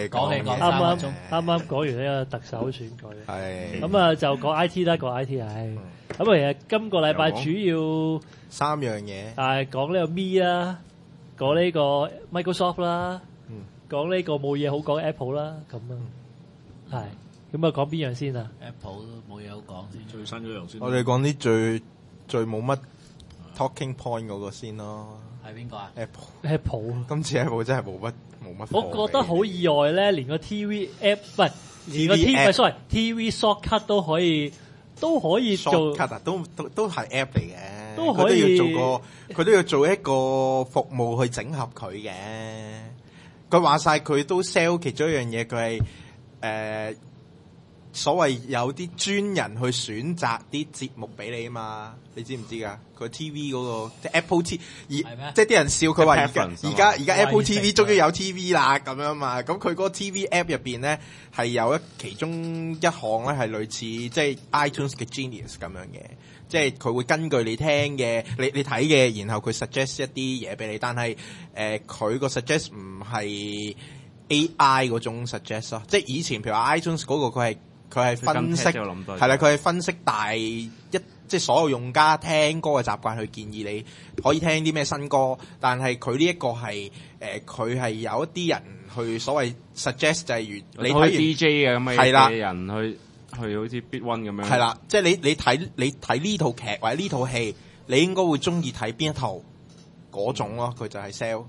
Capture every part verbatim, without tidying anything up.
嘢講嘅。 啱啱啱啱講完呢個特首選舉， 係咁啊就講 I T 啦，講 I T 係。咁其實今個禮拜主要三樣嘢， 係講呢個 Me 啦，講呢個 Microsoft 啦，講呢個冇嘢好講 Apple 啦，咁啊係。咁啊講邊樣先啊 ？Apple 都冇嘢好講先， 最新嗰樣先。 我哋講啲最最冇乜 talking point 嗰個先咯。 係邊個啊 ？Apple Apple 今次 Apple 真係冇乜冇乜。 我覺得好意外咧，連個 T V app 唔係連個 T V sorry T V shortcut 都可以都可以做 shortcut 啊，都都都係 app 嚟嘅， 都可以佢都要做個佢都要做一個服務去整合佢嘅。佢話晒佢都 sell 其中一樣嘢，佢係誒所謂有啲專人去選擇啲節目俾你啊嘛，你知唔知㗎？佢 T V 嗰個即係 Apple T V，即係啲人笑佢話而家而家而家 Apple T V 終於有 T V 啦咁樣嘛。咁佢嗰個 T V app 入邊咧係有一其中一項咧係類似即係 iTunes 嘅 Genius 咁樣嘅，即係佢會根據你聽嘅你你睇嘅，然後佢 suggest 一啲嘢俾你，但係誒佢個 suggest 唔係 A I 嗰種 suggest 咯，即係以前譬如話 iTunes 嗰個佢係。佢係分析，係啦，佢係分析大一即係所有用家聽歌嘅習慣，去建議你可以聽啲咩新歌。但係佢呢一個係誒，佢、呃、係有一啲人去所謂 suggest 就係如你睇完 D J 嘅咁嘅人去去好似 Bit One 咁樣。 係啦，即係你你睇你睇呢套劇或者呢套戲，你應該會中意睇邊一套嗰種咯。佢就係 sell。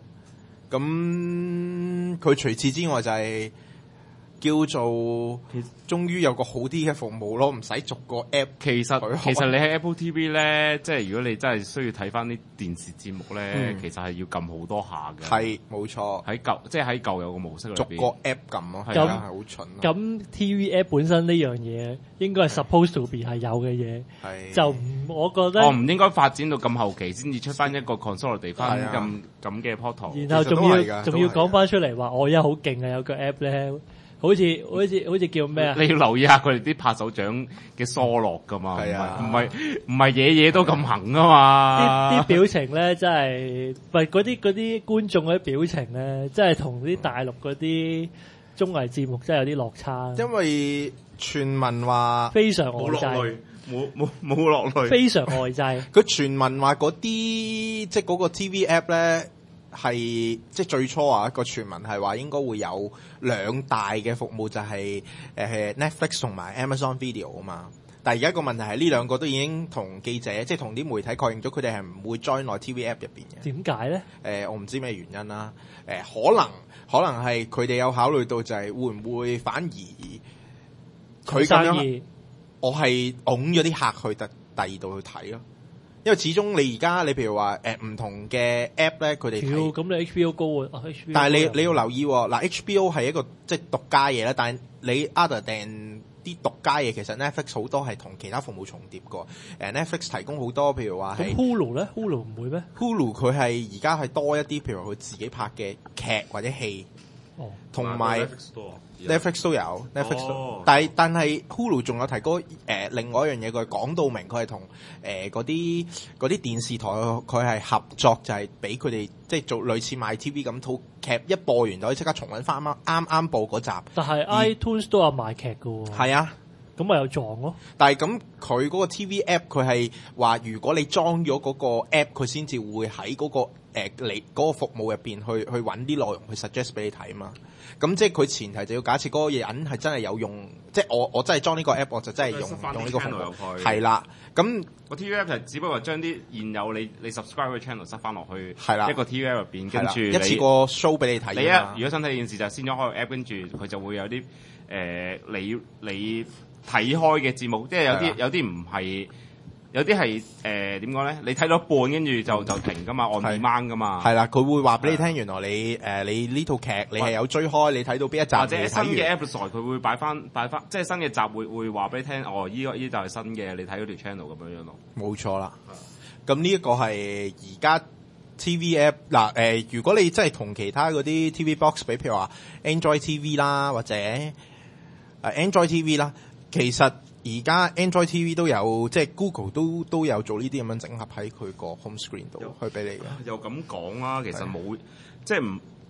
咁佢除此之外就係、是。叫做終於有個好啲嘅服務咯，唔使逐個 app。 其實其實你喺 Apple T V 咧，即係如果你真係需要睇翻啲電視節目咧，嗯、其實係要撳好多下嘅。 係冇錯， 喺舊即係喺舊有個模式裏邊， 逐個 app 撳咯，係啊，係好蠢。 咁 T V app 本身呢樣嘢應該係 supposed to be 係有嘅嘢，就唔我覺得。 我唔、哦、應該發展到咁後期先至出翻一個 consolidate 翻咁咁嘅 portal。 然後仲要仲要講翻出嚟話，我而家好勁啊！有個 app 咧。好似好似好似叫咩啊？ 你要留意下佢哋啲拍手掌嘅疏落噶嘛，係啊，唔係唔係嘢嘢都咁行啊嘛。 啲啲表情咧真係，唔係嗰啲嗰啲觀眾嗰啲表情咧，真係同啲大陸嗰啲綜藝節目真係有啲落差。 因為傳聞話非常外滯， 冇冇冇落淚， 非常外滯。 佢傳聞話嗰啲即係嗰個 T V app 咧。係即係最初啊，個傳聞係話應該會有兩大嘅服務，就係、是、誒 Netflix 同埋 Amazon Video 啊嘛。但係而家個問題係呢兩個都已經同記者即係同啲媒體確認咗，佢哋係唔會 join 落 T V app 入邊嘅。 點解咧？誒、 呃，我唔知咩原因啦。誒、呃，可能可能係佢哋有考慮到就係會唔會反而佢咁樣，我係拱咗啲客去第第二度去睇咯。因為始終你而家你譬如話誒唔同嘅 app 咧，佢哋睇咁你 H B O 高啊、哦、，H B O 但係你你要留意嗱、哦、H B O 係一個即係獨家嘢啦，但係你 other than 啲獨家嘢，其實 Netflix 好多係同其他服務重疊過。誒 Netflix 提供好多譬如話係 Hulu 咧 ，Hulu 唔會咩 ？Hulu 佢係而家係多一啲，譬如話佢自己拍嘅劇或者戲，哦，同埋 Netflix 都有 Netflix 都、哦、但係但係 Hulu 仲有提供誒、呃、另外一樣嘢，佢講到明佢係同誒嗰啲嗰啲電視台佢係合作，就係俾佢哋即係做類似 MyTV 咁套劇一播完就可以即刻重溫翻啱啱啱播嗰集。 但係 iTunes 都有賣劇㗎喎。係啊， 咁咪有撞咯。 但係咁佢嗰個 T V app 佢係話，如果你裝咗嗰個 app，佢先至會喺嗰、嗰個誒你嗰個服務入邊去去揾啲內容去 suggest 俾你睇嘛。咁即係佢前提就要假設嗰個人係真係有用，即係我我真係裝呢個 app， 我就真係用用呢個服務。係啦，咁個 T V app 係只不過將啲現有你你 subscribe 嘅 channel 塞翻落去一個 T V app 入邊，跟住一次過 show 俾你睇。 你一如果想睇呢件事，就先咗開個 app， 跟住佢就會有啲誒、呃、你你睇開嘅節目，即係有啲有啲唔係。有啲係誒點講咧？你睇到一半跟住就就停噶嘛，按 demand 噶嘛。 係啦，佢會話俾你聽，原來你誒、呃、你呢套劇你係有追開，你睇到邊一集， 或者新嘅 episode 佢會擺翻擺翻，即係新嘅集會會話俾你聽。哦，依個依就係新嘅，你睇嗰條 channel 咁樣樣咯。 冇錯啦。咁呢一個係而家 T V app 嗱、呃、誒、呃，如果你真係同其他嗰啲 T V box 比，譬如話 Android T V 啦，或者誒、呃、Android T V 啦，其實。而家 Android T V 都有，即係 Google 都都有做呢啲咁樣整合喺佢個 home screen 度，去俾你嘅。 又咁講啦，其實冇，即係唔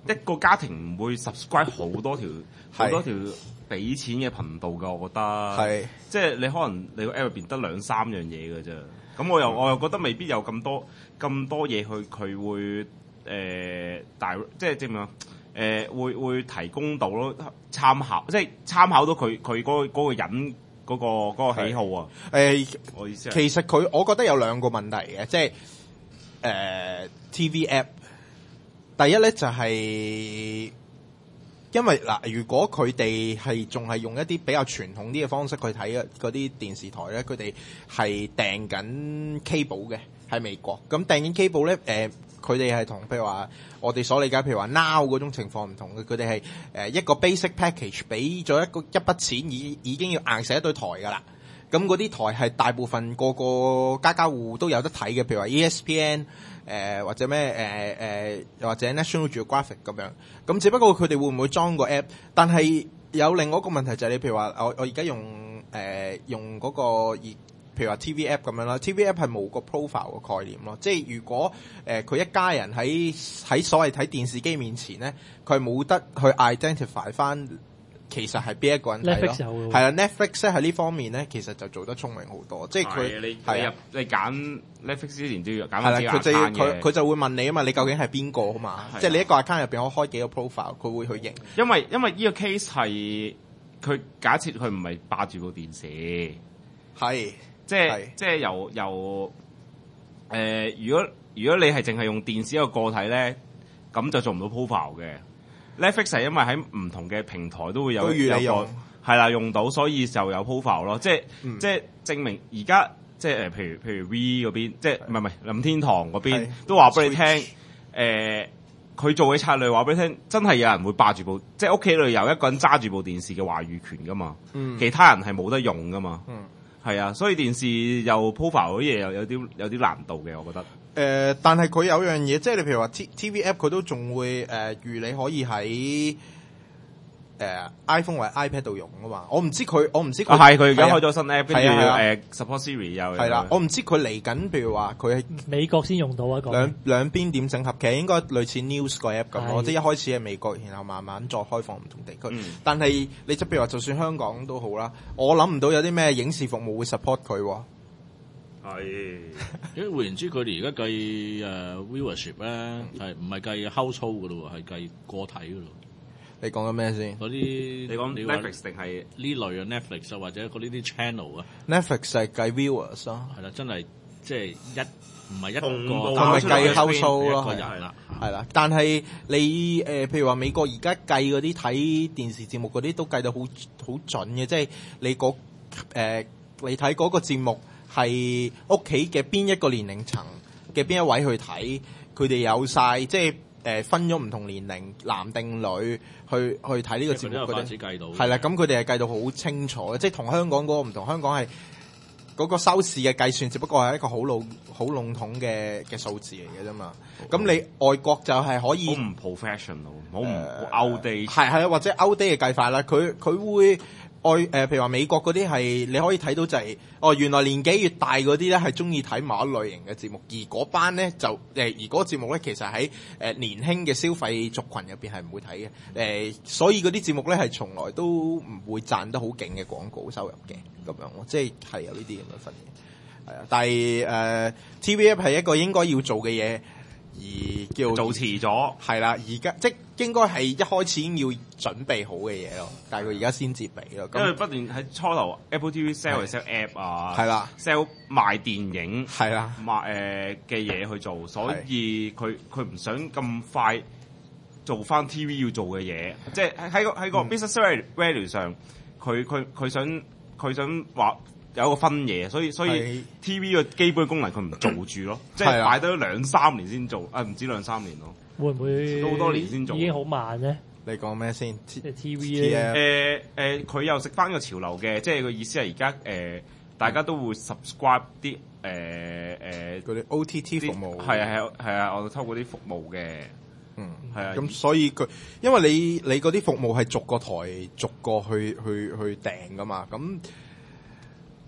一個家庭唔會 subscribe 好多條好多條俾錢嘅頻道㗎，我覺得係即係你可能你個 app 入邊得兩三樣嘢㗎啫。咁我又、嗯、我又覺得未必有咁多咁多嘢去佢會誒大、呃、即係點樣誒會會提供到咯參考，即係參考到佢佢嗰嗰個人嗰、嗰個嗰個喜好啊。誒、呃，我意思係其實佢我覺得有兩個問題嘅，即係誒、呃、T V app。第一咧就係、是、因為嗱，如果佢哋係仲係用一啲比較傳統啲嘅方式去睇嗰啲電視台咧，佢哋係訂緊 cable 嘅喺美國。咁訂緊 cable 咧，誒佢哋係同譬如話我哋所理解，譬如話 Now 嗰種情況唔同嘅，佢哋係誒一個 basic package 俾咗一個一筆錢，已已經要硬食一對台㗎啦。咁嗰啲台係大部分個個家家戶都有得睇嘅，譬如話 E S P N。誒、呃、或者咩誒誒或者 National Geographic 咁樣，咁只不過佢哋會唔會裝個 app？但係有另外一個問題就係你譬如話我我而家用誒、呃、用嗰個譬如話 T V app 咁樣啦 ，T V app 係冇個 profile 嘅概念咯，即係如果誒佢、呃、一家人喺喺所謂睇電視機面前咧，佢係冇得去 identify 翻。其實係邊一個人睇咯？係啦 ，Netflix 咧喺呢方面咧，其實就做得聰明好多。即係佢你你入你揀 Netflix 之前都要揀係啦，佢就要佢佢就會問你啊嘛，你究竟係邊個啊嘛？即係你一個 account 入邊可以開幾個 profile，佢會去認。 因為因為呢個 case 係佢假設佢唔係霸住部電視，係即係即係由由誒、呃，如果如果你係淨係用電視一個個體咧，咁就做唔到 profile 嘅。Netflix 係因為喺唔同嘅平台都會有有個係啦用到，所以就有 profile 咯。即係、嗯、即係證明而家即係誒，譬如譬如 V 嗰邊，即係唔係唔係任天堂嗰邊都話俾你聽。誒，佢、呃、做嘅策略話俾你聽，真係有人會霸住部，即係屋企裏有一個人揸住部電視嘅話語權噶嘛。嗯、其他人係冇得用噶嘛。係、嗯、啊，所以電視又 profile 嗰啲嘢又有啲有啲難度嘅，我覺得。 誒、呃，但係佢有樣嘢，即係你譬如話 T T V app，佢都仲會誒預、呃、你可以喺誒、呃、iPhone 或者 iPad 度用噶嘛。我唔知佢，我唔知佢係佢而家開咗新 app，跟住誒 support Siri 又係啦。我唔知佢嚟緊，譬如話佢喺美國先用到一個兩兩邊點整合，其實應該類似 News 個 app 咁咯。即係一開始係美國，然後慢慢再開放唔同地區。嗯、但係你即係譬如話，就算香港都好啦，我諗唔到有啲咩影視服務會 support 佢喎。 係，因為換言之，佢哋而家計誒、uh, viewership 咧，係唔係計 household 噶咯？係計個體噶咯。 你講緊咩先？ 嗰啲你講 Netflix 定係呢類啊 Netflix 啊，或者嗰呢啲 channel 啊 ？Netflix 係計 viewers 咯。 係啦，真係即係一唔係一個， 唔係計 household 咯， 係啦， 係啦。但係你誒、呃，譬如話美國而家計嗰啲睇電視節目嗰啲都計到好好準嘅，即係你嗰誒、呃、你睇嗰個節目。係屋企嘅邊一個年齡層嘅邊一位去睇，佢哋有晒即係誒、呃、分咗唔同年齡男定女去去睇呢個節目，佢哋計到係啦，咁佢哋係計到好清楚嘅，即係同香港嗰個唔同。香港係嗰個收視嘅計算，只不過係一個好老好籠統嘅嘅數字嚟嘅啫嘛。咁、okay. 你外國就係可以好唔 professional，好唔 outdate， 係係啊，或者 outdate 嘅計法啦，佢佢會。外誒、呃，譬如話美國嗰啲係你可以睇到就係、是、哦，原來年紀越大嗰啲咧係中意睇某一類型嘅節目，而嗰班咧就誒、呃，而嗰個節目咧其實喺誒、呃、年輕嘅消費族群入邊係唔會睇嘅誒，所以嗰啲節目咧係從來都唔會賺得好勁嘅廣告收入嘅咁樣咯，即係係有呢啲咁嘅分野係啊，但係誒、呃、T V App 係一個應該要做嘅嘢。而叫做遲咗， 係啦，而家即應該係一開始已經要準備好嘅嘢咯，但係佢而家先至俾咯。 因為不斷喺初頭 Apple T V sell 嚟 sell app 啊， 係啦 ，sell 賣電影， 係啦， 賣誒嘅嘢去做，所以佢佢唔想咁快做翻 T V 要做嘅嘢，即係喺個喺個 business value 上，佢佢佢想佢想話。有一個分野，所以所以 T V 嘅基本功能佢唔做住咯，即係擺多兩三年先做，啊唔止兩三年咯。 會唔會都好多年先做？ 已經好慢咧？ 你講咩先？ 即係 T V 咧？ 誒誒，佢又食翻個潮流嘅，即係個意思係而家誒，大家都會 subscribe 啲誒誒嗰啲 O T T 服務。 係啊係啊係啊，我哋透過啲服務嘅。 嗯， 係啊。 咁所以佢，因為你你嗰啲服務係逐個台逐個去去去訂噶嘛，咁。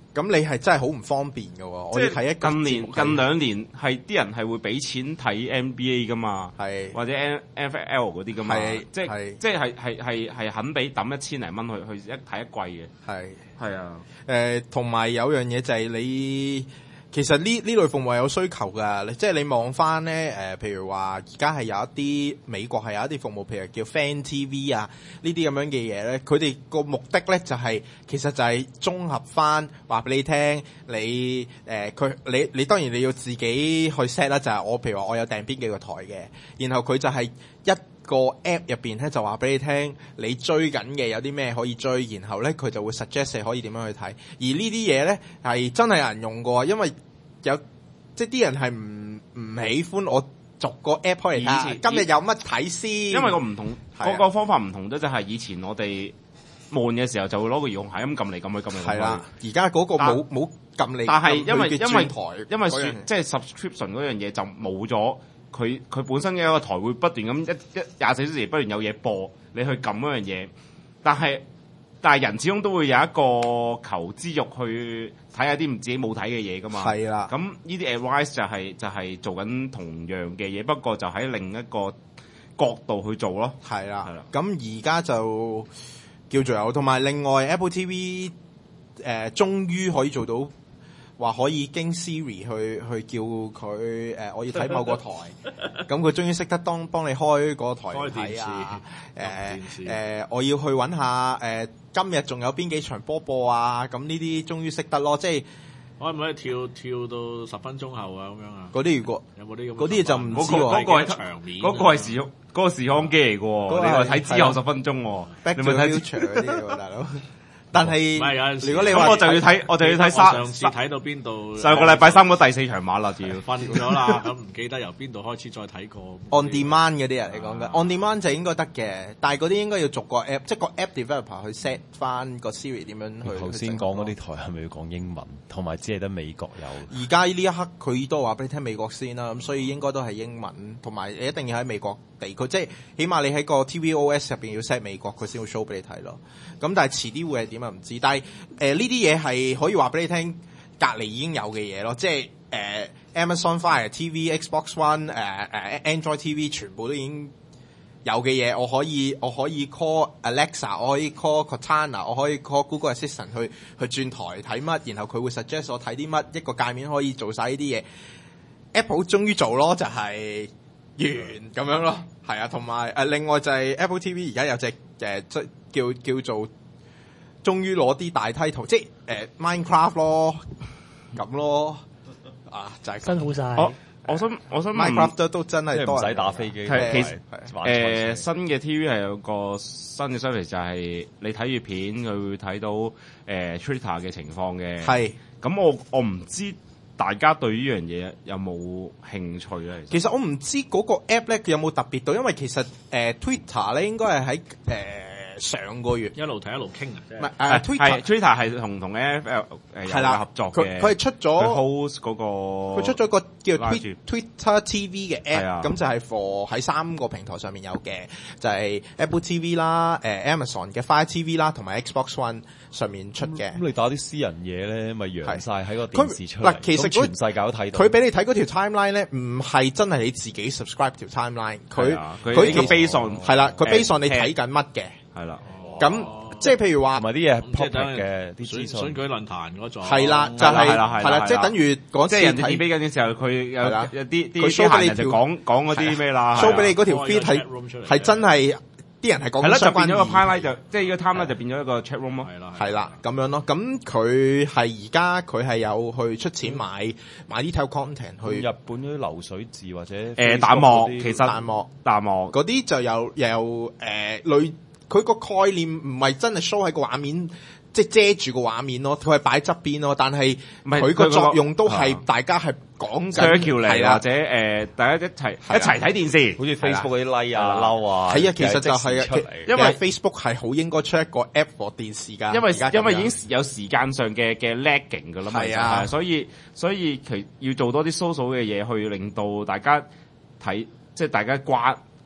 咁你係真係好唔方便㗎喎。我要睇一個近年節目近兩年係啲人係會俾錢睇 N B A 噶嘛， 係或者 N F L 嗰啲噶嘛， 係即係係即係係係係係肯俾抌一千零蚊去去一睇一季嘅， 係係啊， 誒，同埋有樣嘢就係你。其實呢呢類服務係有需求㗎，即係你望翻咧誒，譬如話而家係有一啲美國係有一啲服務，譬如叫 Fan T V 啊呢啲咁樣嘅嘢咧，佢哋個目的咧就係、是、其實就係綜合翻話俾你聽，你誒佢、呃、你你當然你要自己去 set 啦，就係、是、我譬如話我有訂邊幾個台嘅，然後佢就係一個 app 入邊咧就話俾你聽，你追緊嘅有啲咩可以追，然後咧佢就會 suggest 你可以點樣去睇。而呢啲嘢咧係真係有人用過，因為有即係啲人係唔唔喜歡我逐個 app 開嚟睇，今日有乜睇先？ 因為個唔同嗰、 啊、 個方法唔同，都就係以前我哋悶嘅時候就會攞個遙控係咁撳嚟撳去撳嚟撳去。 係啦，而家嗰個冇冇撳嚟， 但係因為因為台因為即係 subscription 嗰樣嘢就冇咗。佢佢本身嘅一個台會不斷咁一一廿四小時不斷有嘢播，你去撳嗰樣嘢，但係但係人始終都會有一個求知欲去睇下啲自己冇睇嘅嘢噶嘛。 係啦， 咁呢啲 advice 就係、是、就係、是、做緊同樣嘅嘢，不過就喺另一個角度去做咯。 係啦， 係啦。 咁而家就叫做有，同埋另外 Apple T V 誒、呃，終於可以做到。話可以經 Siri 去去叫佢誒、呃，我要睇某個台，咁佢終於識得當幫你開個台嚟睇啊！誒誒、呃呃，我要去揾下誒、呃，今日仲有邊幾場波播啊？咁呢啲終於識得咯，即係可唔可以跳跳到十分鐘後啊？咁樣啊？ 嗰啲如果有冇啲咁？ 嗰啲就唔知喎。 嗰、嗰個係場面， 嗰個係時空嗰個時空機嚟嘅喎。你話睇之後十分鐘喎，你咪睇場嗰啲喎，大佬。但係，如果你話我就要睇，我就要睇三。 上次睇到邊度？ 上個禮拜三嗰第四場馬啦，要瞓咗啦，咁唔記得由邊度開始再睇過。 On demand 嗰啲人嚟講嘅，on demand 就應該得嘅，但係嗰啲應該要逐個 app，即係個 app developer 去 set 翻個 Siri 點樣去。 頭先講嗰啲台係咪要講英文？同埋只係得美國有。 而家呢一刻佢都話俾你聽美國先啦，咁所以應該都係英文，同埋你一定要喺美國地區，即係起碼你喺個 T V O S 入邊要 set 美國，佢先會 show 俾你睇咯。咁但係遲啲會係點啊？唔知。但係誒呢啲嘢係可以話俾你聽，隔離已經有嘅嘢咯，即係誒、呃、Amazon Fire T V、Xbox One、誒、呃、誒 Android T V 全部都已經有嘅嘢，我可以我可以 call Alexa， 我可以 call Cortana， 我可以 call Google Assistant 去去轉台睇乜，然後佢會 suggest 我睇啲乜，一個界面可以做晒呢啲嘢。Apple 終於做咯，就係、是、完咁樣咯，係啊，同埋誒另外就係 Apple T V 而家有隻誒即、呃、叫叫做。終於攞啲大梯圖，即係誒、呃、Minecraft 咯，咁咯，啊就係、是、 辛苦晒。 我我想我想 Minecraft 都都真係多唔使打飛機。 係其實誒、呃、新嘅 T V 係有個新嘅 service 就係你睇住片，佢會睇到誒、呃、Twitter 嘅情況嘅。係，咁我我唔知大家對呢樣嘢有冇興趣咧？ 其實我唔知嗰個 app 咧佢有冇特別到，因為其實誒、呃、Twitter 咧應該係喺誒。呃上個月一路睇一路傾啊， 唔係誒 Twitter Twitter 係同同 N F L 誒有合作嘅， 佢佢係出咗 host 嗰個， 佢出咗個叫 Twitter Twitter T V 嘅 app，咁就係 for 喺三個平台上面有嘅，就係 Apple T V 啦、誒 Amazon 嘅 Fire T V 啦，同埋 Xbox One 上面出嘅。 咁你打啲私人嘢咧，咪揚晒喺個電視出嚟。 嗱，其實全世界都睇到。 佢俾你睇嗰條 timeline 咧，唔係真係你自己 subscribe 條 timeline， 佢佢個 base on 係啦，佢 base on 你睇緊乜嘅。 係啦， 咁即係譬如話， 同埋啲嘢 public 嘅啲資訊， 選舉論壇嗰種係啦，就係係啦，即係等於嗰即係人哋 debate 緊嘅時候，佢有有啲啲佢 show 俾你就講講嗰啲咩啦 ，show 俾你嗰條 feed 係係真係啲人係講。 係啦，就變咗個 highlight 就即係呢個 timeline 就變咗一個 chat room 咯。 係啦， 係啦，咁樣咯。咁佢係而家佢係有去出錢買買呢條 content 去日本嗰啲流水字或者誒彈幕，其實彈幕彈幕嗰啲就有有誒類。佢個概念唔係真係 show 喺個畫面，即係遮住個畫面咯，佢係擺側邊咯。但係佢個作用都係大家係講緊， 係啦，或者誒大家一齊一齊睇電視， 好似 Facebook 嗰啲 like 啊、嬲啊， 係啊，其實就係啊， 因為 Facebook 係好應該出一個 app for 電視㗎， 因為因為已經有時間上嘅嘅 lagging 㗎啦嘛，係啊，所以所以其要做多啲 social 嘅嘢去令到大家睇，即係大家關。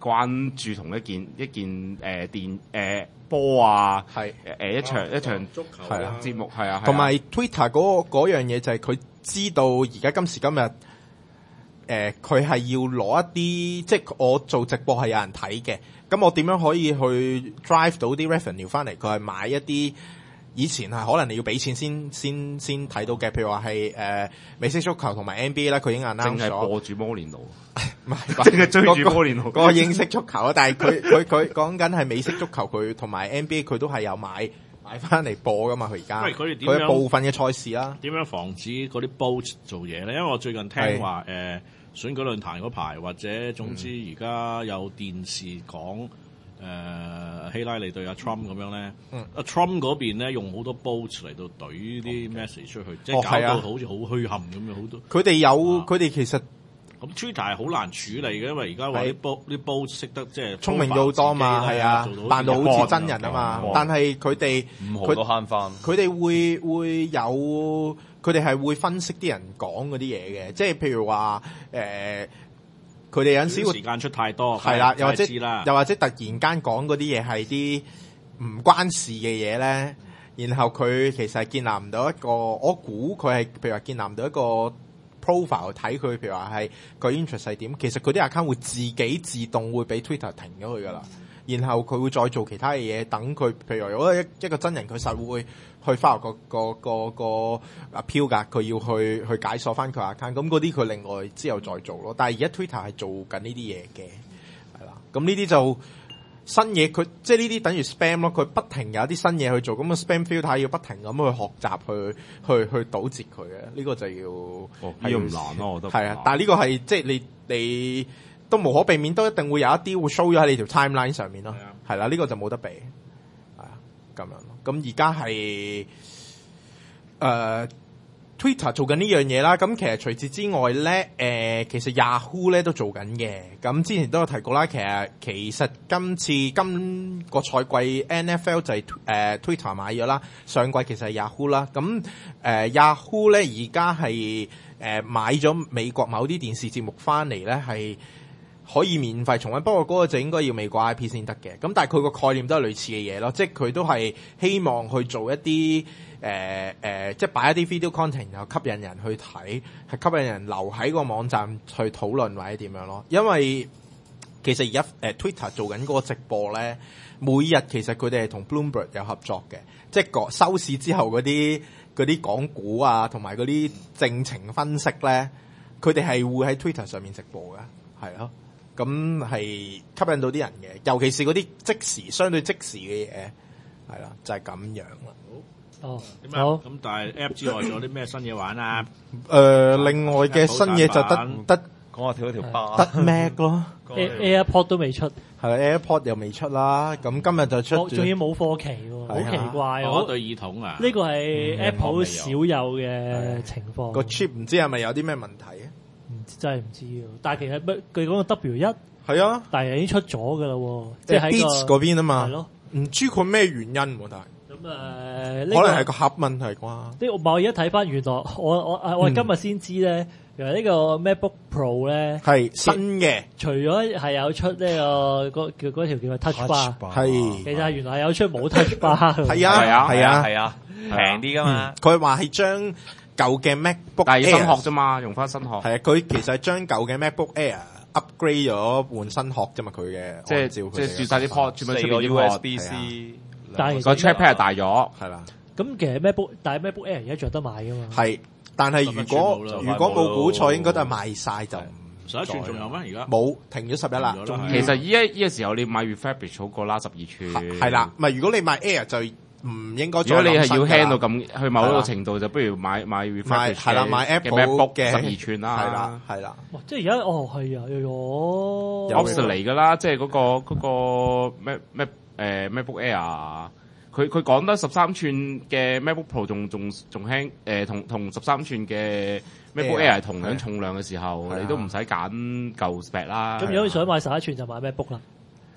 關注同一件一件誒、呃、電誒波、呃、啊， 係誒、呃、一場、啊、一場足球係啊節目係啊， 同埋 Twitter 嗰嗰樣嘢就係佢知道而家今時今日，誒佢係要攞一啲，即係我做直播係有人睇嘅，咁我點樣可以去 drive 到啲 revenue 翻嚟？佢係買一啲以前係可能你要俾錢先先先睇到嘅，譬如話係誒美式足球同埋 N B A 啦，佢已經 announce 淨係咗， 播住摩連奴， 唔係淨係追住摩連奴嗰個英式足球啊！但係佢佢佢講緊係美式足球，佢同埋 N B A 佢都係有買買翻嚟播噶嘛。佢而家喂佢哋點樣佢部分嘅賽事啦， 點樣防止嗰啲 boat 做嘢咧？因為我最近聽話誒、呃、選舉論壇嗰排，或者總之而家有電視講。誒、呃、希拉里對阿 Trump 咁樣咧，阿、嗯、Trump 嗰邊咧用好多 boats 嚟到懟啲 message 出去，哦、即係搞到好似好虛冚咁樣，好多。佢哋有，佢哋、啊、其實咁 Twitter 係好難處理嘅，因為而家話啲 boat 啲 boat 識得即係聰明到好多嘛，係啊，扮到好似真人啊嘛。但係佢哋五毫都慳翻， 佢哋會會有，佢哋係會分析啲人講嗰啲嘢嘅，即係譬如話誒。呃佢哋有陣時會時間出太多， 係啦，又或者又或者突然間講嗰啲嘢係啲唔關事嘅嘢咧，然後佢其實係建立唔到一個，我估佢係譬如話建立唔到一個 profile 睇佢，譬如話係個 interest 係點，其實佢啲 account 會自己自動會俾 Twitter 停咗佢噶啦，然後佢會再做其他嘅嘢，等佢譬如話如果一一個真人佢實會去翻個個個個啊票㗎，佢要去去解鎖翻佢 account，咁嗰啲佢另外之後再做咯。但係而家 Twitter 係做緊呢啲嘢嘅，係啦。咁呢啲就新嘢，佢即係呢啲等於 spam 咯。佢不停有一啲新嘢去做，咁啊 spam filter 要不停咁去學習去去去堵截佢嘅。呢、這個就要係要唔難咯，我覺得係啊。但係呢個係即係你你都無可避免，都一定會有一啲會 show 咗喺你條 timeline 上面咯。係啦，呢、這個就冇得避。係啊，咁樣咯。咁而家係誒 Twitter 做緊呢樣嘢啦，咁其實除此之外咧，誒、呃、其實 Yahoo 咧都做緊嘅，咁之前都有提過啦。其實其實今次今個賽季 N F L 就係、是、誒、呃、Twitter 買咗啦，上季其實係 Yahoo 啦，咁誒、呃、Yahoo 咧而家係誒買咗美國某啲電視節目翻嚟咧係。可以免費重溫，不過嗰個就應該要美國 I P 先得嘅。咁但係佢個概念都係類似嘅嘢咯，即係佢都係希望去做一啲誒誒，即係擺一啲 video content，然後吸引人去睇，係吸引人留喺個網站去討論或者點樣咯。因為其實而家誒 Twitter 做緊嗰個直播咧，每日其實佢哋係同 Bloomberg 有合作嘅，即係個收市之後嗰啲嗰啲港股啊，同埋嗰啲政情分析咧，佢哋係會喺 Twitter 上面直播嘅，係咯。咁係吸引到啲人嘅，尤其是嗰啲即時、相對即時嘅嘢，係啦，就係、是、咁樣啦。 哦， 點啊？咁但係 App 之外仲有啲咩新嘢玩啊？誒、 呃，另外嘅新嘢就得得講下跳一條巴， 得 Mac 咯 ，AirPod 都未出， 係啦 ，AirPod 又未出啦。咁今日就出， 仲要冇貨期喎，好奇怪。 我對耳筒啊， 呢個係 Apple 少有嘅情況。 個 chip 唔知係咪有啲咩問題啊？ 真係唔知喎，但係其實乜佢講個 W 一係啊， 但係已經出咗噶啦喎，即係喺 Beats 嗰邊啊嘛， 係咯， 唔知佢咩原因喎，但係咁誒， 可能係個盒問題啩？ 呢我我而家睇翻原來，我我我係今日先知咧，原來呢個 MacBook Pro 咧係新嘅， 除咗係有出呢個嗰叫嗰條叫 Touch Bar，係其實係原來有出冇 Touch Bar， 係啊係啊係啊係啊，平啲噶嘛， 佢話係將舊嘅 MacBook， 但係新殼啫嘛，用翻新殼。 係啊，佢其實係將舊嘅 MacBook Air upgrade 咗換新殼啫嘛，佢嘅即係即係轉晒啲 port，轉翻出邊啲 U S B C， 但係個 trackpad 係大咗， 係啦。 咁其實 MacBook，但係 MacBook Air 而家着得買噶嘛。係， 但係如果如果冇估錯，應該都係賣晒就十一寸仲有咩？而家冇停咗十一啦。 其實依家依個時候你買 Refurbished 好過啦，十二寸。係啦，唔係如果你買 Air 就。唔應該。 如果你係要輕到咁去某一個程度，就不如買買 refresh 係啦，買 Apple 嘅 MacBook 嘅十二寸啦。 係啦，係啦。 哇！即係而家哦，係啊，有 option 嚟㗎啦，即係嗰個嗰個咩咩誒 MacBook Air，佢佢講得十三寸嘅 MacBook Pro 仲仲仲輕誒，同同十三寸嘅 MacBook Air 同樣重量嘅時候，你都唔使揀舊 spec 啦。 咁如果你想買十一寸就買 MacBook 啦。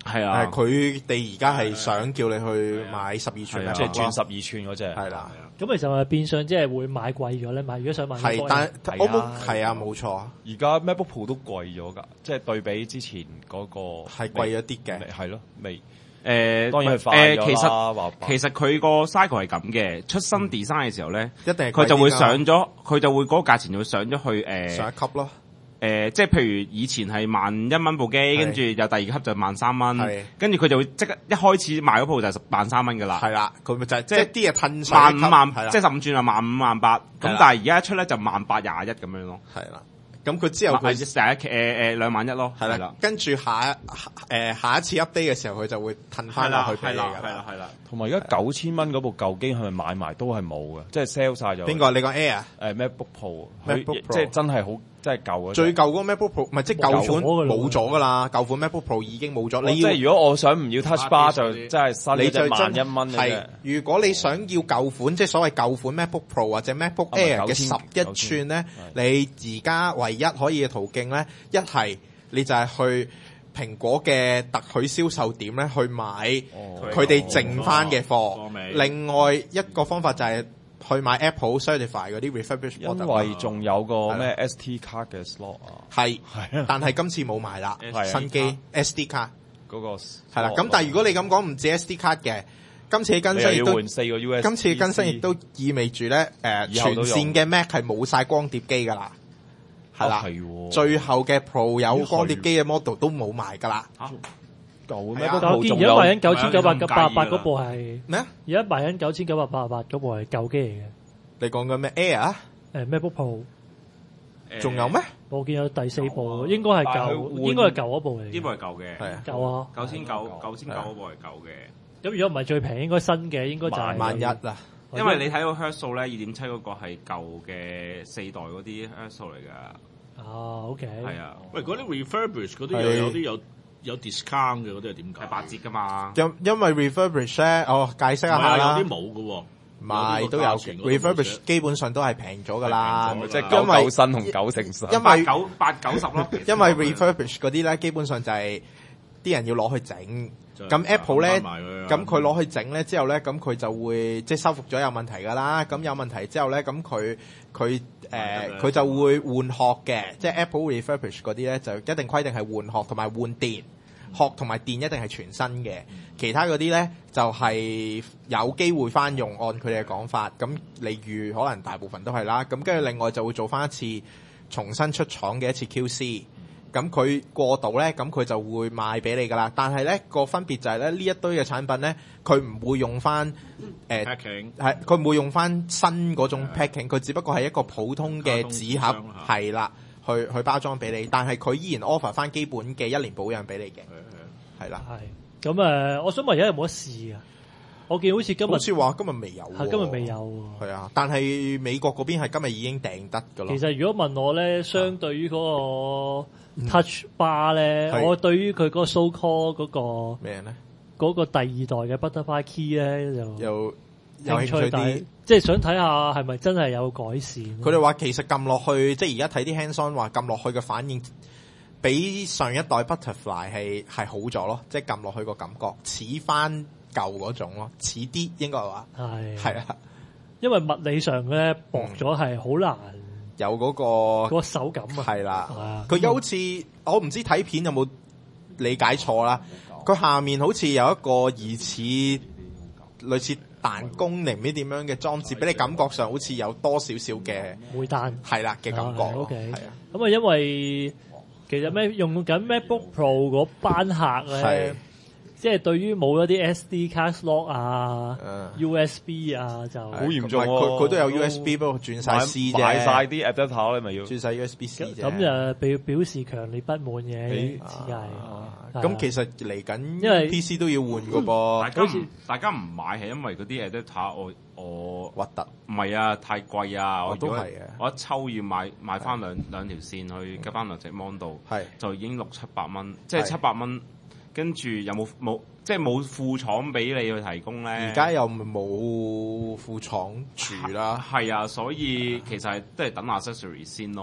係啊， 誒佢哋而家係想叫你去買十二寸係啊即係轉十十二寸嗰只。 係啦， 咁其實係變相即係會買貴咗咧，買如果想買係但係啊我冇係啊冇錯， 而家 MacBook Pro 都貴咗㗎，即係對比之前嗰個係貴咗啲嘅未係咯，未誒當然係快咗誒，其實啦話法其實佢個 cycle 係咁嘅，出新 design 嘅時候咧， 一定係佢就會貴啲㗎上咗，佢就會嗰個價錢就會上咗去誒上一級咯， 誒，即係譬如以前係萬一蚊部機，跟住有第二級就萬三蚊係， 跟住佢就會即刻一開始賣嗰部就係萬三蚊噶啦， 係啦，佢咪就係即即係係啲嘢褪上一級萬五萬係啦即係十五轉啊，萬五萬八，咁係啦但係而家一出咧就萬八廿一咁樣咯， 係啦，咁佢之後佢係成日誒誒兩萬一咯， 係啦，跟住下一誒下一次 update 嘅時候，佢就會褪翻落去俾係啦你㗎啦。 係啦係啦， 同埋而家九千蚊嗰部舊機係咪買埋都係冇嘅，即係 sell 晒咗。 邊個？你講 Air？ 誒 MacBook Pro，佢 MacBook Pro 即係真係好，真係舊嗰隻最舊嗰個 MacBook Pro 唔係即係舊款冇咗㗎啦冇咗㗎啦，舊款 MacBook Pro 已經冇咗。 哦即你要係如果我想唔要 Touch Bar 就真係新你就嗰隻萬一蚊嘅係啫。 如果你想要舊款，即係所謂舊款 MacBook Pro 或者 MacBook 啊咪 Air 嘅十九千一寸咧，你而家唯一可以嘅途徑咧，一係你就係去蘋果嘅特許銷售點咧去買佢哋剩翻嘅貨。另外一個方法就係去買 Apple certify 嗰啲 refurbished 因 product。 為仲有個咩 S D 卡嘅 slot 啊， 係係啊， 但係今次冇賣啦係啊， 新機 S D 卡嗰個係啦。咁但係如果你咁講唔止 S D 卡嘅，今次嘅更你新亦都又要換四個 U S B， 今次嘅更新亦都意味住咧誒全以後都用線嘅 Mac 係冇晒光碟機㗎啦，係啦哦係喎， 最後嘅 Pro 有光碟機嘅 model 都冇賣㗎啦。 舊係啊 MacBook 但我 Pro 見仲有而家賣緊九千九百係啊八八你都唔介意㗎嗰部係， 咩啊？ 而家賣緊九千九百八十八嗰部係舊機嚟嘅。 你講緊咩 Air 啊？ 誒 MacBook Pro， 仲有咩？ 我見有第四部，應該係但係佢舊， 換應該係舊嗰部嚟嘅。 呢部係舊嘅， 係啊， 舊啊！ 九千九九千九嗰部係舊嘅。 咁如果唔係最平，應該新嘅應該就係萬一啊！ 因為你睇到 Hertz 數咧，二點七嗰個係舊嘅四代嗰啲 Hertz 數嚟㗎， 啊，OK， 係啊， 喂，嗰啲 refurbish 嗰啲係又有啲有有 discount 嘅嗰啲係點解？ 係八折㗎嘛。 因因為 refurbish 咧，哦，解釋一唔係啊， 下啦有啲。冇嘅喎。 賣都有有啲個價錢嗰度冇 refurbish 寫基本上都係平咗㗎啦， 係平咗即係因為九九新同九成新， 因為八九八九十咯， 因為 refurbish 嗰啲咧，基本上就係啲人要攞去整。 就咁 Apple 咧， 抌返埋佢啊咁佢攞去整咧之後咧，咁佢就會即係修復咗有問題㗎啦。咁有問題之後咧，咁佢佢誒佢就會換殼嘅，即係 Apple refurbish 嗰啲咧就一定規定係換殼同埋換電，殼同埋電一定係全新嘅。其他嗰啲咧就係有機會翻用，按佢哋嘅講法。咁例如可能大部分都係啦。咁跟住另外就會做翻一次重新出廠嘅一次 Q C。咁佢過度咧，咁佢就會賣俾你噶啦。但係咧個分別就係咧，呢一堆嘅產品咧，佢唔會用翻誒 packing 係佢唔會用翻新嗰種 packing，佢只不過係一個普通嘅紙盒卡通箱係啦，去去包裝俾你。但係佢依然 offer 翻基本嘅一年保養俾你嘅，係啦。 係咁誒，我想問而家有冇得試啊？我見好似今日好似話今日未有喎， 係今日未有喎。 係啊，但係美國嗰邊係今日已經訂得㗎咯。 其實如果問我咧，相對於嗰個 Touch Bar 咧， 係我對於佢嗰個 so call 嗰個咩咧？ 嗰個第二代嘅 Butterfly Key 咧，就有有興趣但係啲。 即係想睇下係咪真係有改善。 佢哋話其實撳落去，即係而家睇啲 hands on 話撳落去嘅反應，比上一代 Butterfly 係係好咗咯，即係撳落去個感覺似翻舊嗰種咯，似啲應該話係係啊， 因為物理上咧薄咗係好難有嗰、 嗰個個手感啊。 係啦啊， 佢好似我唔知睇片有冇理解錯啦，佢下面好似有一個疑似類似彈弓定唔知點樣嘅裝置，俾你感覺上好似有多少少嘅會彈係啦嘅感覺啊咯， ，OK 係啊。 咁啊，因為其實咩用緊 MacBook Pro 嗰班客咧係， 即係對於冇一啲 S D 卡 slot 啊、 嗯 U S B 啊，就好嚴重喎佢佢都有 U S B，不過轉晒 C 啫， 買晒啲 adapter 你咪要。 轉晒 U S B C 啫。 咁就表表示強烈不滿嘅，只係啊係咁其實嚟緊， 因為 P C 都要換噶噃， 大家唔大家唔買係因為嗰啲 adapter 我我核突。 唔係啊，太貴啊！我如果我都係嘅我一抽要買買翻兩兩條線去加翻兩隻 mon 度， 係就已經六七百蚊，即係係七百蚊。跟住有冇冇即係冇副廠俾你去提供咧？ 而家又冇副廠住啦， 係啊，所以其實係都係等 accessory 先咯。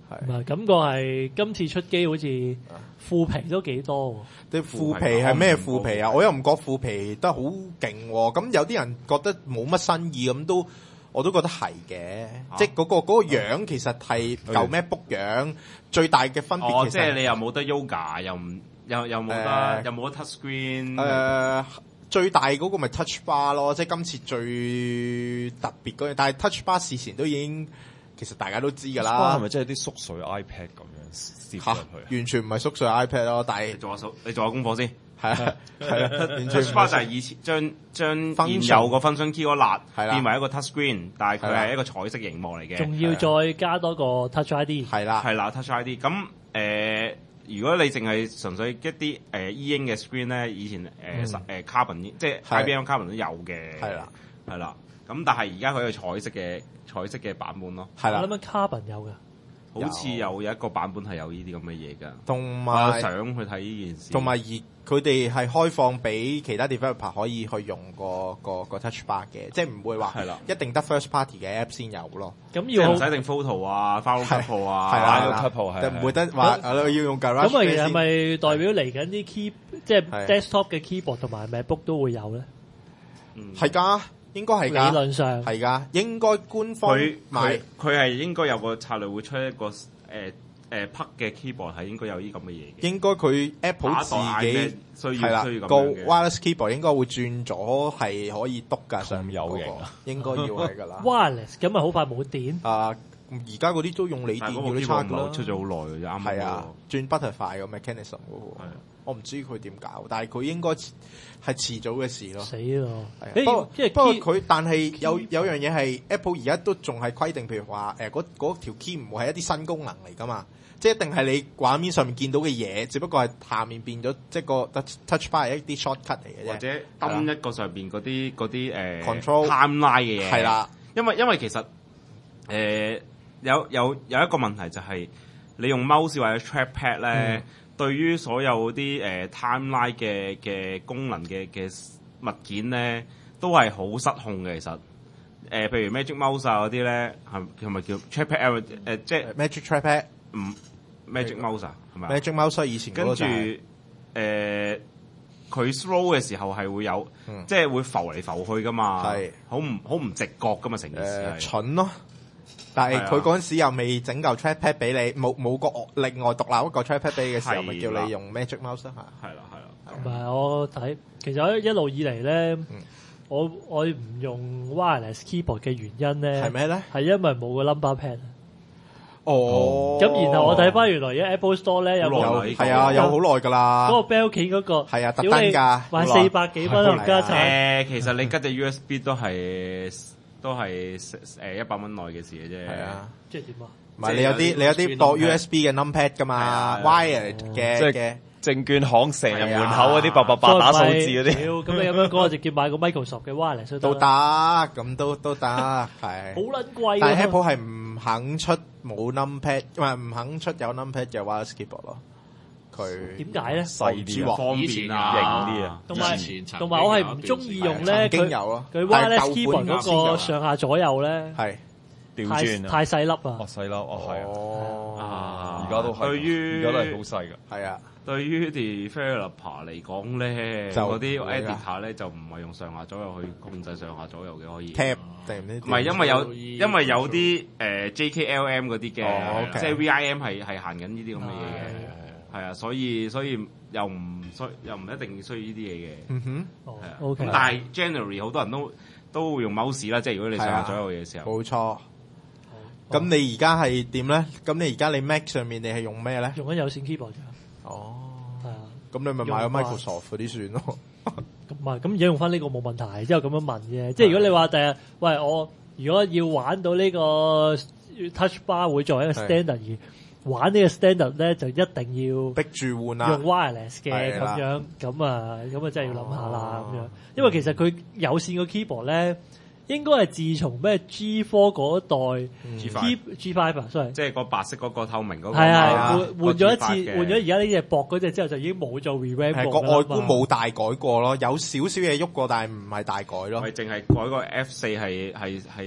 唔係感覺係今次出機好似腐皮都幾多喎。 啲腐皮係咩腐皮啊？我又唔覺腐皮得好勁喎。咁有啲人覺得冇乜新意咁都。我都覺得係嘅，啊、即係、嗰、嗰個嗰、嗰個樣其實係舊 MacBook 樣，最大嘅分別其實、 哦、即係你又冇得 Yoga， 又唔又又冇得、呃、又冇得 touch screen。誒、 呃，最大嗰個咪 touch bar 咯，即係今次最特別嗰樣。但係 touch bar 事前都已經其實大家都知㗎啦。 係咪即係啲縮水 iPad 咁樣攝入去？ 完全唔係縮水 iPad 咯，但係做下數，你做下功課先。 係啊，係啊，完全 touch bar 就係以前將將現有個 function key 嗰辣變為一個 touch screen， 但係佢係一個彩色熒幕嚟嘅。 仲要再加多個 touch I D。 係啦， 係啦 touch I D。咁誒、呃，如果你淨係純粹一啲誒 E Ink 嘅 screen 咧，以前誒誒、呃嗯、Carbon 即係 I B M Carbon 都有嘅。係啦，係啦。咁但係而家佢係彩色嘅彩色嘅版本咯。 係啦， 我諗 Carbon 有㗎。 好似有有一個版本係有呢啲咁嘅嘢㗎，同埋我想去睇呢件事。 同埋而佢哋係開放俾其他 developer 可以去用個個個 touch bar 嘅，即係唔會話一定得 first party 嘅 app 先有咯。 咁要唔使定 photo 啊 Final Cut 啊 Final Cut 係唔會得話要用 Garage。 咁啊，其實係咪代表嚟緊啲 key 即係 desktop 嘅 keyboard 同埋 MacBook 都會有咧？ 嗯，係㗎。應該係㗎， 理論上係㗎，應該官方佢佢佢係應該有個策略會出一個誒誒 P U C 嘅 keyboard 係應該有啲咁嘅嘢嘅。 應該佢 Apple 自己需要需要咁樣嘅個 wireless keyboard 應該會轉咗係可以篤㗎，上有型應該要係㗎啦。 wireless 咁咪好快冇電啊！而家嗰啲都用鋰電要啲差㗎啦， 出咗好耐㗎，啱啱係啊，轉 butterfly 個 mechanism 嗰個。我唔知佢點搞，但係佢應該係遲早嘅事咯。 死咯！ 不過不過佢，但係有有樣嘢係 Apple 而家都仲係規定，譬如話誒嗰嗰條 key 唔會係一啲新功能嚟㗎嘛，即係一定係你畫面上面見到嘅嘢，只不過係下面變咗，即係個 touch bar 係一啲 shortcut 嚟嘅啫， 或者登一個上邊嗰啲嗰啲誒 control timeline 嘅嘢。 係啦， 因為因為其實誒、呃、有有有一個問題就係、是、你用 mouse 或者 trackpad 咧。嗯對於所有啲誒、呃、timeline 嘅嘅功能嘅嘅物件咧，都係好失控嘅。其實誒、呃，譬如 Magic Mouse 啊嗰啲咧，係係咪叫 Trackpad 誒、呃？即係 Magic Trackpad 唔 Magic Mouse 啊？係咪 Magic Mouse 以前嗰個就係、 跟住誒，佢 slow 嘅時候係會有，嗯、即係會浮嚟浮去噶嘛，係好唔好唔直覺噶嘛成件事係、呃、 蠢咯。但係佢嗰陣時又未整嚿 trackpad 俾你，冇冇個另外獨立一個 trackpad 俾你嘅時候，咪叫你用 Magic Mouse 嚇。係啦係啦。 唔係我睇，其實我一路以嚟咧，嗯、我我唔用 wireless keyboard 嘅原因咧， 係咩咧？ 係因為冇個 number pad。 哦。 咁然後我睇翻原來而家 Apple Store 咧有個係啊，有好耐㗎啦。 嗰個 Belkin 嗰個係啊，特登㗎， 賣四百幾蚊同加層。 誒，其實你吉隻 U S B 都係。都係誒一百蚊內嘅事嘅啫。係啊， 即係點啊？ 唔係你有啲你有啲駁 U S B 嘅 numpad 噶嘛 ，wired 嘅嘅證券行成日門口嗰啲八八八打數字嗰啲。 咁你咁樣講，我直接買個 Microsoft 嘅 wireless 都得，咁都都得，係。 好撚貴。 但係 Apple 係唔肯出冇 numpad，唔係唔肯出有 numpad 嘅 wireless keyboard 咯。佢點解咧？ 細啲， 方便啊， 型啲啊。 同埋同埋我係唔中意用咧，佢佢 wireless keyboard 嗰個上下左右咧， 係調轉太細粒啊！ 哦，細粒哦，係啊，而家都係， 對於而家都係好細㗎。 係啊， 對於 developer 嚟講咧，就嗰啲 editor 咧就唔係用上下左右去控制上下左右嘅可以。 Tab 定唔知？ 唔係因為有因為有啲誒 J K L M 嗰啲嘅，即係 V I M 係係行緊呢啲咁嘅嘢嘅。係啊，所以所以又唔需又唔一定需要呢啲嘢嘅。 嗯哼， 係啊。 OK。 咁但係 generally 好多人都都會用 mouse 啦，即係如果你上下左右嘅時候。 冇錯。咁你而家係點咧？咁你而家你 Mac 上面你係用咩咧？ 用緊有線 keyboard 㗎。 哦。 係啊。 咁你咪買咗 Microsoft 嗰啲算咯。 咁唔係，咁而家用翻呢個冇問題，之後咁樣問嘅。即係如果你話第日，喂我如果要玩到呢個 Touch Bar 會作為一個 standard 而。玩呢個 standard 咧就一定要逼住換啦， 用 wireless 嘅咁樣，咁啊咁啊真係要諗下啦咁樣，因為其實佢有線個 keyboard 咧，應該係自從咩 G 四嗰代 G G five 啊 ，sorry， 即係個白色嗰個透明嗰個， 係係換換咗一次，換咗而家呢隻薄嗰隻之後就已經冇做 revamp 過。 個外觀冇大改過咯，有少少嘢喐過，但係唔係大改咯。 係淨係改個 F 四係係係